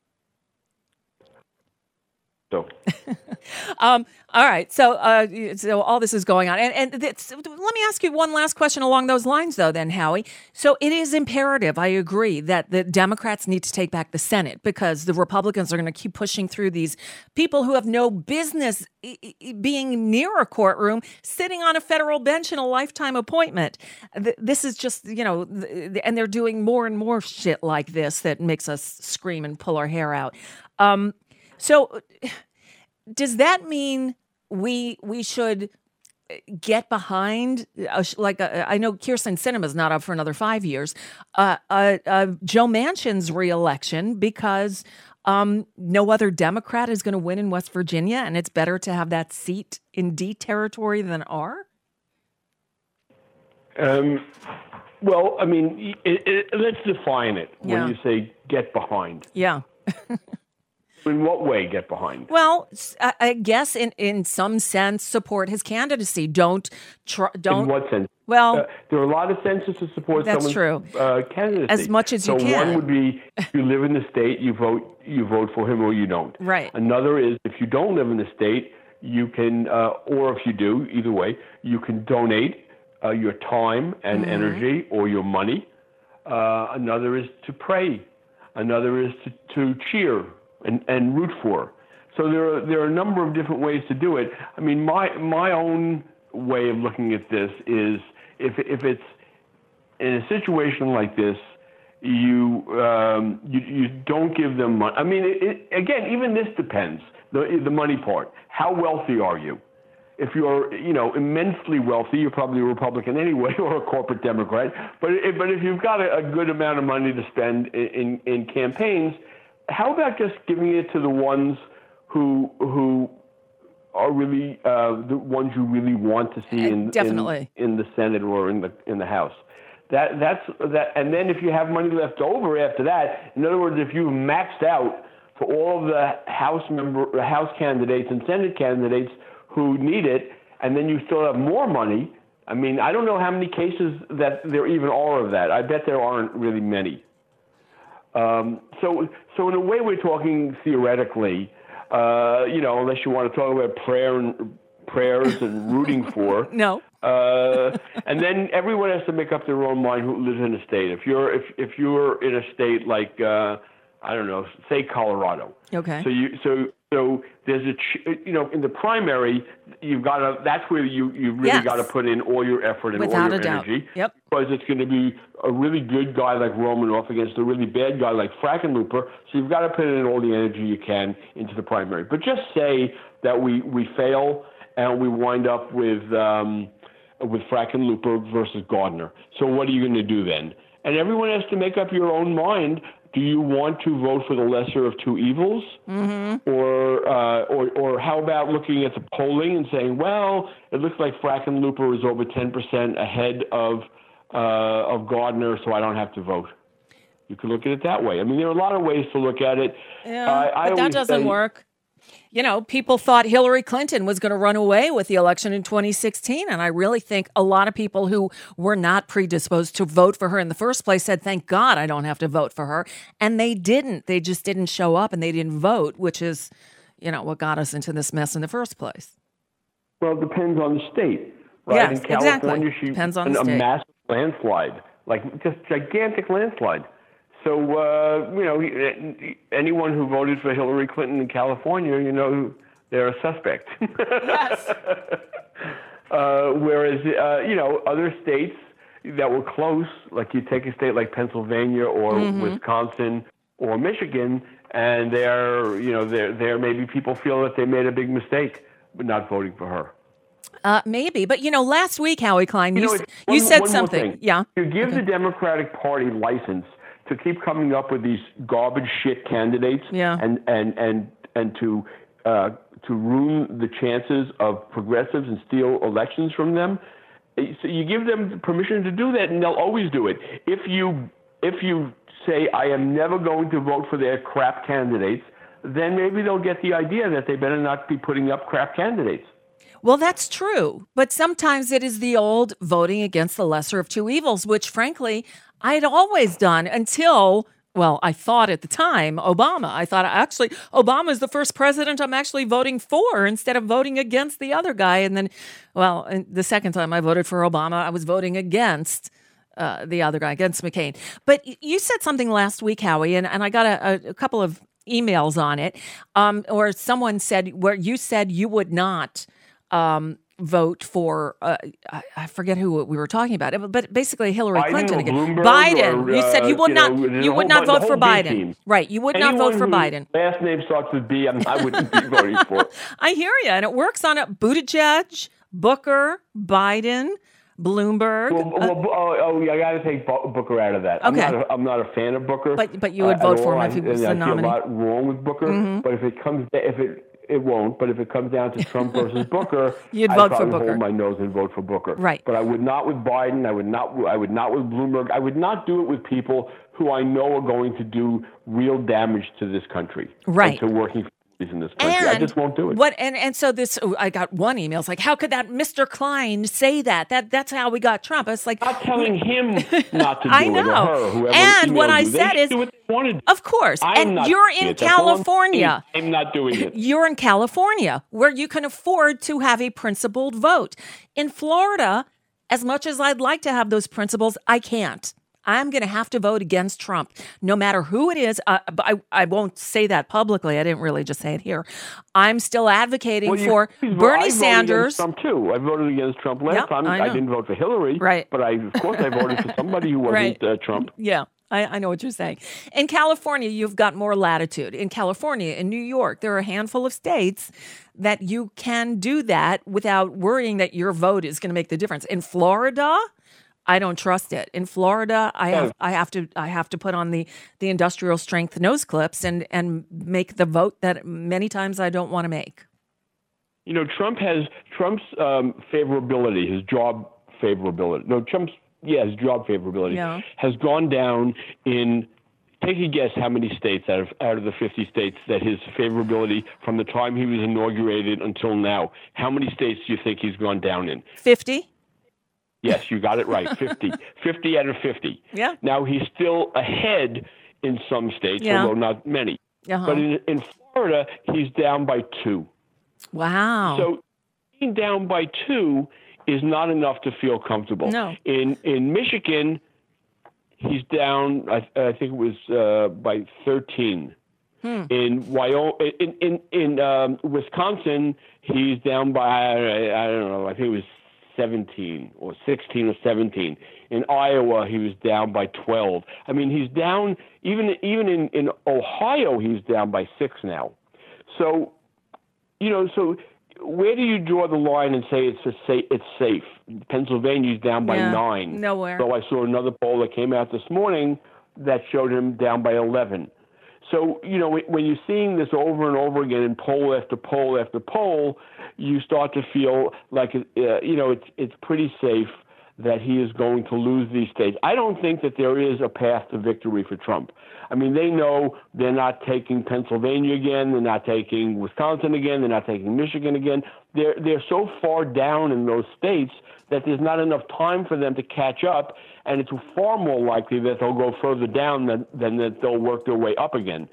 Speaker 13: So.
Speaker 3: Um, all right. So, uh, so all this is going on, and and it's, let me ask you one last question along those lines, though. Then, Howie. So it is imperative. I agree that the Democrats need to take back the Senate because the Republicans are going to keep pushing through these people who have no business being near a courtroom, sitting on a federal bench in a lifetime appointment. This is just, you know, and they're doing more and more shit like this that makes us scream and pull our hair out. Um, so. Does that mean we we should get behind, uh, like uh, I know Kyrsten Sinema is not up for another five years, uh, uh, uh, Joe Manchin's reelection because um, no other Democrat is going to win in West Virginia, and it's better to have that seat in D territory than R?
Speaker 13: Um, well, I mean, it, it, let's define it when
Speaker 3: Yeah.
Speaker 13: you say get behind.
Speaker 3: Yeah.
Speaker 13: In what way get behind?
Speaker 3: Well, I I guess in, in some sense, support his candidacy. Don't tr- don't.
Speaker 13: In what sense?
Speaker 3: Well,
Speaker 13: uh, there are a lot of senses to support
Speaker 3: that's
Speaker 13: someone's
Speaker 3: true.
Speaker 13: Uh, candidacy.
Speaker 3: As much as you
Speaker 13: so
Speaker 3: can.
Speaker 13: one would be if you live in the state, you vote you vote for him or you don't.
Speaker 3: Right.
Speaker 13: Another is if you don't live in the state, you can, uh, or if you do, either way, you can donate uh, your time and
Speaker 3: Mm-hmm.
Speaker 13: energy or your money. Uh, another is to pray. Another is to, to cheer and, and root for. So there are there are a number of different ways to do it. I mean, my my own way of looking at this is if if it's in a situation like this, you um, you, you don't give them money. I mean, it, it, again, even this depends. The the money part. How wealthy are you? If you're, you know, immensely wealthy, you're probably a Republican anyway, or a corporate Democrat. But if, but if you've got a, a good amount of money to spend in, in, in campaigns, how about just giving it to the ones who who are really uh, the ones you really want to see in,
Speaker 3: Definitely.
Speaker 13: in in the Senate or in the in the House? That that's that. And then if you have money left over after that, in other words, if you've maxed out for all of the House member, House candidates and Senate candidates who need it, and then you still have more money. I mean, I don't know how many cases that there even are of that. I bet there aren't really many. Um, so, so in a way, we're talking theoretically. Uh, you know, unless you want to talk about prayer and prayers and rooting for.
Speaker 3: No.
Speaker 13: Uh, and then everyone has to make up their own mind who lives in a state. If you're if if you're in a state like uh, I don't know, say Colorado.
Speaker 3: Okay.
Speaker 13: So you so so there's a ch- you know in the primary you've got to that's where you you really
Speaker 3: Yes.
Speaker 13: got to put in all your effort and
Speaker 3: Without
Speaker 13: all your
Speaker 3: a doubt.
Speaker 13: energy.
Speaker 3: Yep.
Speaker 13: Because it's going to be a really good guy like Romanoff against a really bad guy like Frackenlooper. So you've got to put in all the energy you can into the primary. But just say that we, we fail and we wind up with um, with Frackenlooper versus Gardner. So what are you going to do then? And everyone has to make up your own mind. Do you want to vote for the lesser of two evils?
Speaker 3: Mm-hmm.
Speaker 13: Or, uh, or or how about looking at the polling and saying, well, it looks like Frackenlooper is over ten percent ahead of uh, of Gardner, so I don't have to vote. You could look at it that way. I mean, there are a lot of ways to look at it.
Speaker 3: Yeah,
Speaker 13: I, I
Speaker 3: but that
Speaker 13: always
Speaker 3: doesn't
Speaker 13: say-
Speaker 3: work. You know, people thought Hillary Clinton was going to run away with the election in twenty sixteen. And I really think a lot of people who were not predisposed to vote for her in the first place said, thank God I don't have to vote for her. And they didn't. They just didn't show up and they didn't vote, which is, you know, what got us into this mess in the first place.
Speaker 13: Well, it depends on the state. Right?
Speaker 3: Yes,
Speaker 13: in California,
Speaker 3: exactly.
Speaker 13: she
Speaker 3: Depends on
Speaker 13: an,
Speaker 3: the
Speaker 13: a
Speaker 3: state.
Speaker 13: massive landslide, like just gigantic landslide. So, uh, you know, anyone who voted for Hillary Clinton in California, you know, they're a suspect.
Speaker 3: Yes.
Speaker 13: uh, whereas, uh, you know, other states that were close, like you take a state like Pennsylvania or
Speaker 3: Mm-hmm.
Speaker 13: Wisconsin or Michigan, and they're, you know, there there maybe people feel that they made a big mistake with not voting for her.
Speaker 3: Uh, maybe. But, you know, last week, Howie Klein, you,
Speaker 13: You know,
Speaker 3: s-
Speaker 13: it's-
Speaker 3: you
Speaker 13: one-
Speaker 3: said
Speaker 13: one more
Speaker 3: something.
Speaker 13: thing.
Speaker 3: Yeah.
Speaker 13: You give the Democratic Party license to keep coming up with these garbage shit candidates
Speaker 3: Yeah.
Speaker 13: and, and, and, and to uh, to ruin the chances of progressives and steal elections from them. So you give them permission to do that, and they'll always do it. If you if you say, I am never going to vote for their crap candidates, then maybe they'll get the idea that they better not be putting up crap candidates.
Speaker 3: Well, that's true. But sometimes it is the old voting against the lesser of two evils, which, frankly, I'd always done until, well, I thought at the time, Obama. I thought, actually, Obama is the first president I'm actually voting for instead of voting against the other guy. And then, well, and the second time I voted for Obama, I was voting against uh, the other guy, against McCain. But y- you said something last week, Howie, and, and I got a, a couple of emails on it, um, or someone said, where you said you would not um, vote for, uh, I, I forget who we were talking about, but basically Hillary
Speaker 13: Biden
Speaker 3: Clinton
Speaker 13: or
Speaker 3: again.
Speaker 13: Bloomberg
Speaker 3: Biden.
Speaker 13: or,
Speaker 3: you said you
Speaker 13: uh,
Speaker 3: would
Speaker 13: you
Speaker 3: not.
Speaker 13: know, there's
Speaker 3: you
Speaker 13: a
Speaker 3: would
Speaker 13: whole
Speaker 3: not
Speaker 13: bunch-
Speaker 3: vote
Speaker 13: the
Speaker 3: for
Speaker 13: whole B
Speaker 3: Biden.
Speaker 13: team.
Speaker 3: Right. You would not vote
Speaker 13: Anyone
Speaker 3: for
Speaker 13: whose
Speaker 3: Biden.
Speaker 13: Last name starts with B, I'm, I wouldn't be voting for.
Speaker 3: I hear you, and it works on it. Buttigieg, Booker, Biden, Bloomberg.
Speaker 13: Well, well, oh, oh, I got to take Bu- Booker out of that.
Speaker 3: Okay.
Speaker 13: I'm not a, I'm not a fan of Booker.
Speaker 3: But- but you would
Speaker 13: uh,
Speaker 3: vote
Speaker 13: at
Speaker 3: for him
Speaker 13: all.
Speaker 3: if he
Speaker 13: I-
Speaker 3: was
Speaker 13: and
Speaker 3: the
Speaker 13: I
Speaker 3: nominee.
Speaker 13: see a lot wrong with Booker.
Speaker 3: Mhm.
Speaker 13: But if it comes, if it it won't. But if it comes down to Trump versus Booker,
Speaker 3: You'd
Speaker 13: I'd
Speaker 3: vote for
Speaker 13: probably
Speaker 3: Booker.
Speaker 13: hold my nose and vote for Booker.
Speaker 3: Right.
Speaker 13: But I would not with Biden. I would not. I would not with Bloomberg. I would not do it with people who I know are going to do real damage to this country.
Speaker 3: Right.
Speaker 13: And to working families in this country.
Speaker 3: And
Speaker 13: I just won't do it.
Speaker 3: What and, and so this I got one email. It's like, how could that Mister Klein say that? That that's how we got Trump. It's like
Speaker 13: I'm not telling him not to do
Speaker 3: I
Speaker 13: it,
Speaker 3: know.
Speaker 13: or her, whoever
Speaker 3: And what
Speaker 13: emailed
Speaker 3: I
Speaker 13: you. They
Speaker 3: said
Speaker 13: should
Speaker 3: is,
Speaker 13: do what they wanted.
Speaker 3: of course,
Speaker 13: I'm
Speaker 3: and
Speaker 13: not
Speaker 3: you're
Speaker 13: doing
Speaker 3: in
Speaker 13: it. That's all I'm
Speaker 3: California.
Speaker 13: saying. I'm not doing it.
Speaker 3: You're in California, where you can afford to have a principled vote. In Florida, as much as I'd like to have those principles, I can't. I'm going to have to vote against Trump, no matter who it is. Uh, but I, I won't say that publicly. I didn't really just say it here. I'm still advocating
Speaker 13: Well, you-
Speaker 3: for
Speaker 13: I
Speaker 3: Bernie
Speaker 13: voted
Speaker 3: Sanders.
Speaker 13: against Trump too. I voted against Trump last
Speaker 3: Yep,
Speaker 13: time.
Speaker 3: I
Speaker 13: I,
Speaker 3: know.
Speaker 13: didn't vote for Hillary,
Speaker 3: Right.
Speaker 13: But I, of course, I voted for somebody who wasn't
Speaker 3: Right.
Speaker 13: uh, Trump.
Speaker 3: Yeah, I, I know what you're saying. In California, you've got more latitude. In California, in New York, there are a handful of states that you can do that without worrying that your vote is going to make the difference. In Florida, I don't trust it. In Florida, I have I have to I have to put on the, the industrial strength nose clips and, and make the vote that many times I don't want to make.
Speaker 13: You know, Trump has Trump's um, favorability, his job favorability. No, Trump's yeah, his job favorability
Speaker 3: Yeah.
Speaker 13: has gone down in. Take a guess how many states out of out of the fifty states that his favorability from the time he was inaugurated until now. How many states do you think he's gone down in?
Speaker 3: fifty?
Speaker 13: Yes, you got it right. fifty. fifty out of fifty.
Speaker 3: Yeah.
Speaker 13: Now, he's still ahead in some states,
Speaker 3: Yeah.
Speaker 13: although not many.
Speaker 3: Uh-huh.
Speaker 13: But in, in Florida, he's down by two.
Speaker 3: Wow.
Speaker 13: So being down by two is not enough to feel comfortable.
Speaker 3: No.
Speaker 13: In in Michigan, he's down, I, I think it was uh, by thirteen.
Speaker 3: Hmm.
Speaker 13: In Wyoming, in in, in um, Wisconsin, he's down by I, I don't know. I think it was seventeen or sixteen or seventeen. In Iowa, he was down by twelve. I mean, he's down even even in, in Ohio, he's down by six now. So, you know, so where do you draw the line and say it's a sa- it's safe? Pennsylvania's down by
Speaker 3: Yeah,
Speaker 13: nine.
Speaker 3: nowhere.
Speaker 13: So I saw another poll that came out this morning that showed him down by eleven. So, you know, when you're seeing this over and over again in poll after poll after poll, you start to feel like, uh, you know, it's it's pretty safe that he is going to lose these states. I don't think that there is a path to victory for Trump. I mean, they know they're not taking Pennsylvania again, they're not taking Wisconsin again, they're not taking Michigan again. They're they're so far down in those states that there's not enough time for them to catch up, and it's far more likely that they'll go further down than, than that they'll work their way up again.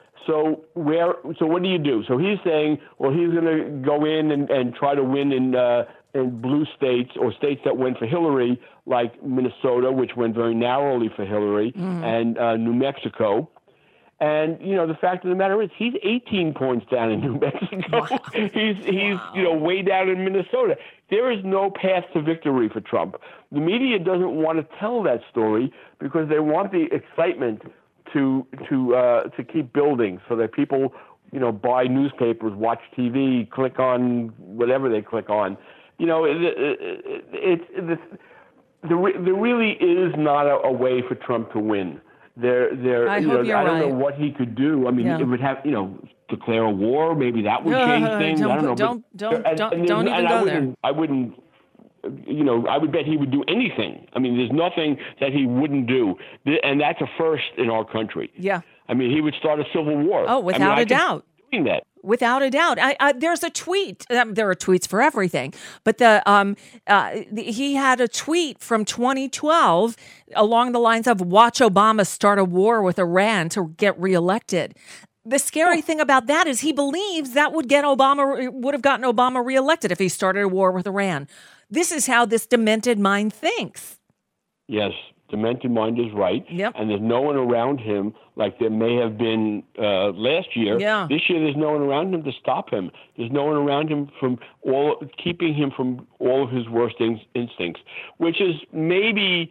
Speaker 13: So where? So what do you do? So he's saying, well, he's going to go in and, and try to win in uh, in blue states or states that went for Hillary, like Minnesota, which went very narrowly for Hillary,
Speaker 3: Mm-hmm.
Speaker 13: and uh, New Mexico. And you know, the fact of the matter is, he's eighteen points down in New Mexico.
Speaker 3: Wow.
Speaker 13: he's he's
Speaker 3: Wow.
Speaker 13: you know way down in Minnesota. There is no path to victory for Trump. The media doesn't want to tell that story because they want the excitement to to uh, to keep building, so that people, you know, buy newspapers, watch T V, click on whatever they click on. You know, it, it, it, it, there, there really is not a, a way for Trump to win. There, there.
Speaker 3: I
Speaker 13: you
Speaker 3: hope
Speaker 13: know,
Speaker 3: you're
Speaker 13: I don't
Speaker 3: right.
Speaker 13: know what he could do. I mean,
Speaker 3: Yeah.
Speaker 13: it would have, you know, declare a war. Maybe that would change
Speaker 3: Uh,
Speaker 13: things.
Speaker 3: don't
Speaker 13: I don't
Speaker 3: put-
Speaker 13: know.
Speaker 3: don't-
Speaker 13: but,
Speaker 3: don't-
Speaker 13: and-
Speaker 3: don't-
Speaker 13: and
Speaker 3: don't
Speaker 13: there's-
Speaker 3: even
Speaker 13: and I
Speaker 3: go there.
Speaker 13: wouldn't, I wouldn't. You know, I would bet he would do anything. I mean, there's nothing that he wouldn't do, Th- and that's a first in our country.
Speaker 3: Yeah.
Speaker 13: I mean, he would start a civil war.
Speaker 3: Oh,
Speaker 13: I mean,
Speaker 3: without
Speaker 13: I
Speaker 3: a
Speaker 13: could see
Speaker 3: doubt.
Speaker 13: Doing that.
Speaker 3: Without a doubt. I, I, there's a tweet. Um, there are tweets for everything. But the um, uh, the, he had a tweet from twenty twelve along the lines of, watch Obama start a war with Iran to get reelected. The scary thing about that is he believes that would get Obama, would have gotten Obama reelected if he started a war with Iran. This is how this demented mind thinks.
Speaker 13: Yes, demented mind is right.
Speaker 3: Yep.
Speaker 13: And there's no one around him like there may have been uh, last year.
Speaker 3: Yeah.
Speaker 13: This year, there's no one around him to stop him. There's no one around him from all keeping him from all of his worst in- instincts, which is maybe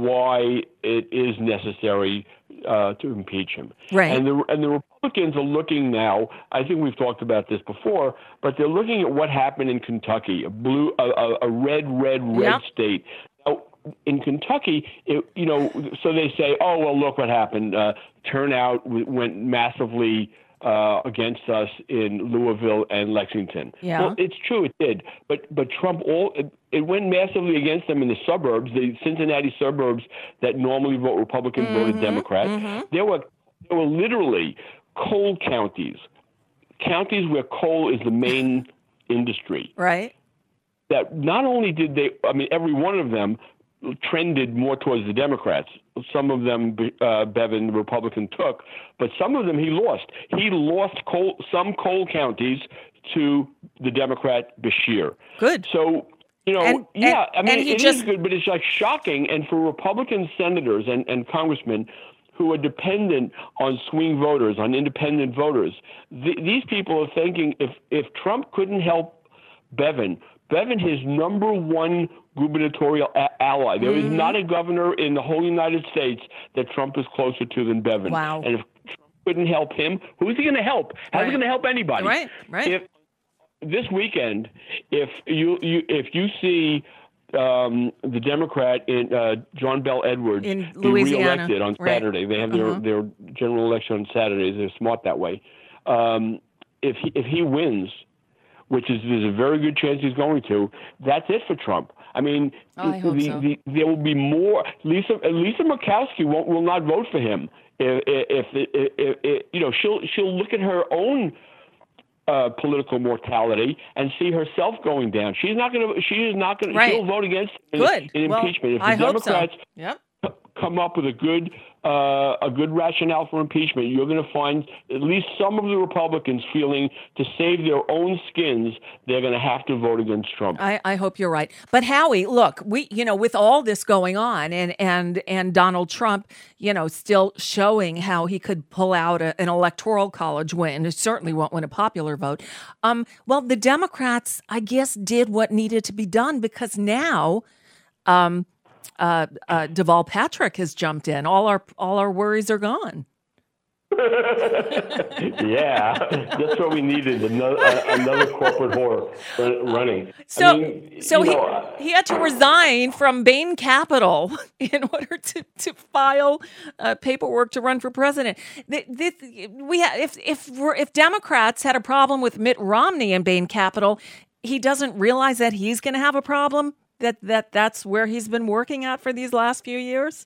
Speaker 13: why it is necessary uh, to impeach him.
Speaker 3: Right.
Speaker 13: And the and the Republicans are looking now. I think we've talked about this before, but they're looking at what happened in Kentucky, a blue, a, a, a red, red, red
Speaker 3: Yep.
Speaker 13: state. Now, in Kentucky, it, you know, so they say, oh well, look what happened. Uh, turnout w- went massively uh, against us in Louisville and Lexington.
Speaker 3: Yeah.
Speaker 13: Well, it's true, it did. But but Trump, all it, it went massively against them in the suburbs, the Cincinnati suburbs that normally vote Republican
Speaker 3: Mm-hmm,
Speaker 13: voted Democrat.
Speaker 3: mm-hmm.
Speaker 13: There were there were literally coal counties, counties where coal is the main industry.
Speaker 3: Right.
Speaker 13: That not only did they, I mean, every one of them trended more towards the Democrats. Some of them, uh, Bevin, the Republican, took, but some of them he lost. He lost coal, some coal counties to the Democrat Beshear.
Speaker 3: Good.
Speaker 13: So, you know,
Speaker 3: And-
Speaker 13: yeah,
Speaker 3: and-
Speaker 13: I
Speaker 3: and
Speaker 13: mean,
Speaker 3: he
Speaker 13: it
Speaker 3: just-
Speaker 13: is good, but it's like shocking. And for Republican senators and, and congressmen who are dependent on swing voters, on independent voters, th- these people are thinking if, if Trump couldn't help Bevin, Bevin, his number one gubernatorial a- ally. There is
Speaker 3: Mm-hmm.
Speaker 13: not a governor in the whole United States that Trump is closer to than Bevin.
Speaker 3: Wow.
Speaker 13: And if Trump couldn't help him, who's he going to help? How's
Speaker 3: Right.
Speaker 13: he going to help anybody?
Speaker 3: Right, right.
Speaker 13: If this weekend, if you, you if you see um, the Democrat in uh, John Bel Edwards
Speaker 3: In
Speaker 13: be
Speaker 3: Louisiana,
Speaker 13: reelected on
Speaker 3: right.
Speaker 13: Saturday, they have their,
Speaker 3: Uh-huh.
Speaker 13: their general election on Saturdays. They're smart that way. Um, if he, if he wins, which is there's a very good chance he's going to, that's it for Trump. I mean,
Speaker 3: Oh, I hope
Speaker 13: the,
Speaker 3: so.
Speaker 13: the, there will be more. Lisa Lisa Murkowski won't will not vote for him if, if, if, if, if you know she'll she'll look at her own uh, political mortality and see herself going down. She's not going to. She is not going.
Speaker 3: Right.
Speaker 13: She'll vote against in,
Speaker 3: Good.
Speaker 13: in
Speaker 3: Well,
Speaker 13: impeachment if the
Speaker 3: I hope so.
Speaker 13: Democrats
Speaker 3: Yep.
Speaker 13: come up with a good uh, a good rationale for impeachment. You're going to find at least some of the Republicans feeling to save their own skins, they're going to have to vote against Trump.
Speaker 3: I, I hope you're right. But Howie, look, we you know, with all this going on and and and Donald Trump, you know, still showing how he could pull out a, an electoral college win, it certainly won't win a popular vote. Um, well, the Democrats, I guess, did what needed to be done because now um, uh, uh, Deval Patrick has jumped in. All our all our worries are gone.
Speaker 13: Yeah, that's what we needed, another, uh, another corporate whore running.
Speaker 3: So,
Speaker 13: I mean,
Speaker 3: so
Speaker 13: you
Speaker 3: he,
Speaker 13: know, uh,
Speaker 3: he had to resign from Bain Capital in order to, to file uh, paperwork to run for president. This, this, we ha- if if we're, if Democrats had a problem with Mitt Romney and Bain Capital, he doesn't realize that he's going to have a problem. That that that's where he's been working at for these last few years.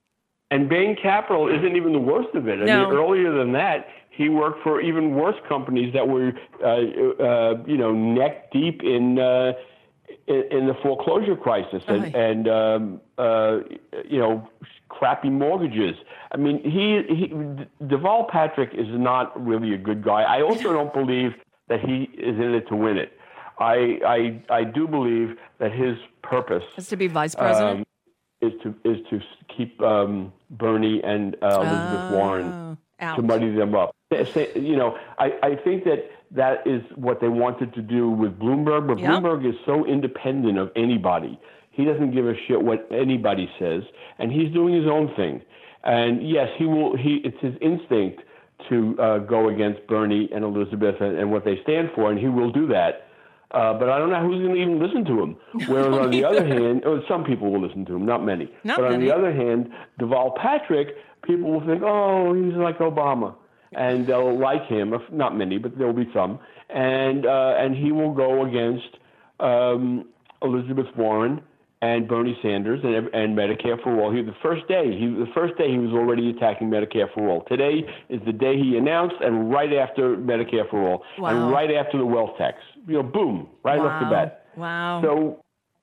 Speaker 13: And Bain Capital isn't even the worst of it. I
Speaker 3: No.
Speaker 13: mean, earlier than that, he worked for even worse companies that were, uh, uh, you know, neck deep in uh, in, in the foreclosure crisis and,
Speaker 3: Right.
Speaker 13: and um, uh, you know, crappy mortgages. I mean, he, he Deval Patrick is not really a good guy. I also don't believe that he is in it to win it. I I, I do believe that his purpose
Speaker 3: Is to be vice president.
Speaker 13: um, is to is to keep um, Bernie and uh, Elizabeth Warren
Speaker 3: ouch.
Speaker 13: to muddy them up. They say- You know, I, I think that that is what they wanted to do with Bloomberg, but
Speaker 3: Yep.
Speaker 13: Bloomberg is so independent of anybody. He doesn't give a shit what anybody says, and he's doing his own thing. And yes, he will. He it's his instinct to uh, go against Bernie and Elizabeth and, and what they stand for, and he will do that. Uh, but I don't know who's going to even listen to him. Whereas on the other hand, oh, some people will listen to him, not many.
Speaker 3: Not
Speaker 13: but on
Speaker 3: many.
Speaker 13: the other hand, Deval Patrick, people will think, oh, he's like Obama. And they'll like him, if not many, but there will be some. And uh, and he will go against um, Elizabeth Warren and Bernie Sanders and and Medicare for all. He the first day, he the first day he was already attacking Medicare for all. Today is the day he announced, and right after Medicare for all,
Speaker 3: Wow.
Speaker 13: and right after the wealth tax. You know, boom, right off the
Speaker 3: Wow.
Speaker 13: bat.
Speaker 3: Wow.
Speaker 13: So,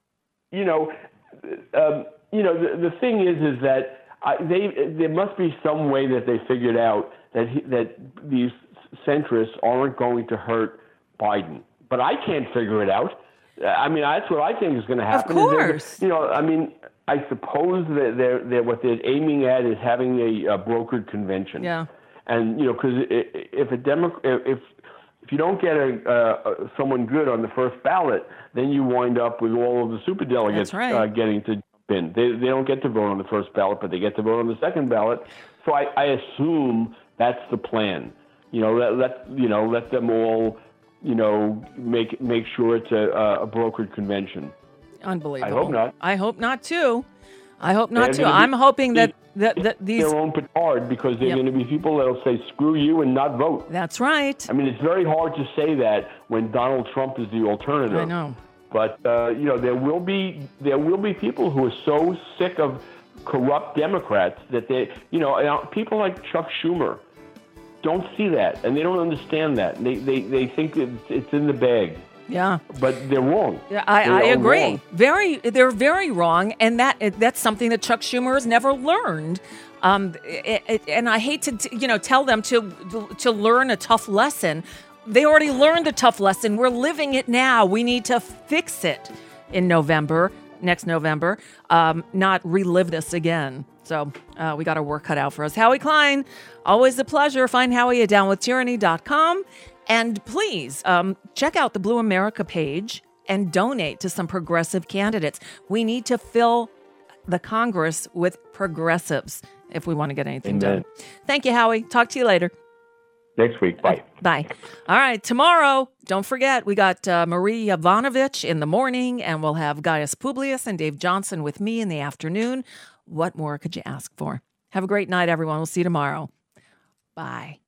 Speaker 13: you know, um, you know, the, the thing is, is that I, they there must be some way that they figured out that he, that these centrists aren't going to hurt Biden. But I can't figure it out. I mean, that's what I think is going to happen.
Speaker 3: Of
Speaker 13: is they're-
Speaker 3: course.
Speaker 13: You know, I mean, I suppose that they're, they're what they're aiming at is having a, a brokered convention.
Speaker 3: Yeah.
Speaker 13: And you know, because if a Demo- if if you don't get a uh, someone good on the first ballot, then you wind up with all of the superdelegates
Speaker 3: That's right.
Speaker 13: uh, getting to jump in. They they don't get to vote on the first ballot, but they get to vote on the second ballot. So I, I assume that's the plan. You know, let, let you know let them all, you know, make make sure it's a, a brokered convention.
Speaker 3: Unbelievable.
Speaker 13: I hope not.
Speaker 3: I hope not too. I hope not,
Speaker 13: They're
Speaker 3: too.
Speaker 13: gonna be-
Speaker 3: I'm hoping that, that, that these...
Speaker 13: their own petard, because they're
Speaker 3: Yep.
Speaker 13: going to be people that'll say screw you and not vote.
Speaker 3: That's right.
Speaker 13: I mean, it's very hard to say that when Donald Trump is the alternative.
Speaker 3: I know.
Speaker 13: But uh, you know, there will be there will be people who are so sick of corrupt Democrats that they, you know, and, uh, people like Chuck Schumer don't see that, and they don't understand that. They they, they think it's, it's in the bag.
Speaker 3: Yeah.
Speaker 13: But they're wrong.
Speaker 3: Yeah, I,
Speaker 13: They
Speaker 3: I
Speaker 13: are
Speaker 3: agree.
Speaker 13: wrong.
Speaker 3: Very, they're very wrong, and that that's something that Chuck Schumer has never learned. Um, it, it, and I hate to, t- you know, tell them to to learn a tough lesson. They already learned a tough lesson. We're living it now. We need to fix it in November, next November, um, not relive this again. So uh, we got our work cut out for us. Howie Klein, always a pleasure. Find Howie at down with tyranny dot com. And please um, check out the Blue America page and donate to some progressive candidates. We need to fill the Congress with progressives if we want to get anything
Speaker 13: Amen.
Speaker 3: done. Thank you, Howie. Talk to you later.
Speaker 13: Next week. Bye.
Speaker 3: Bye. All right. Tomorrow, don't forget, we got uh, Marie Yovanovitch in the morning, and we'll have Gaius Publius and Dave Johnson with me in the afternoon. What more could you ask for? Have a great night, everyone. We'll see you tomorrow. Bye.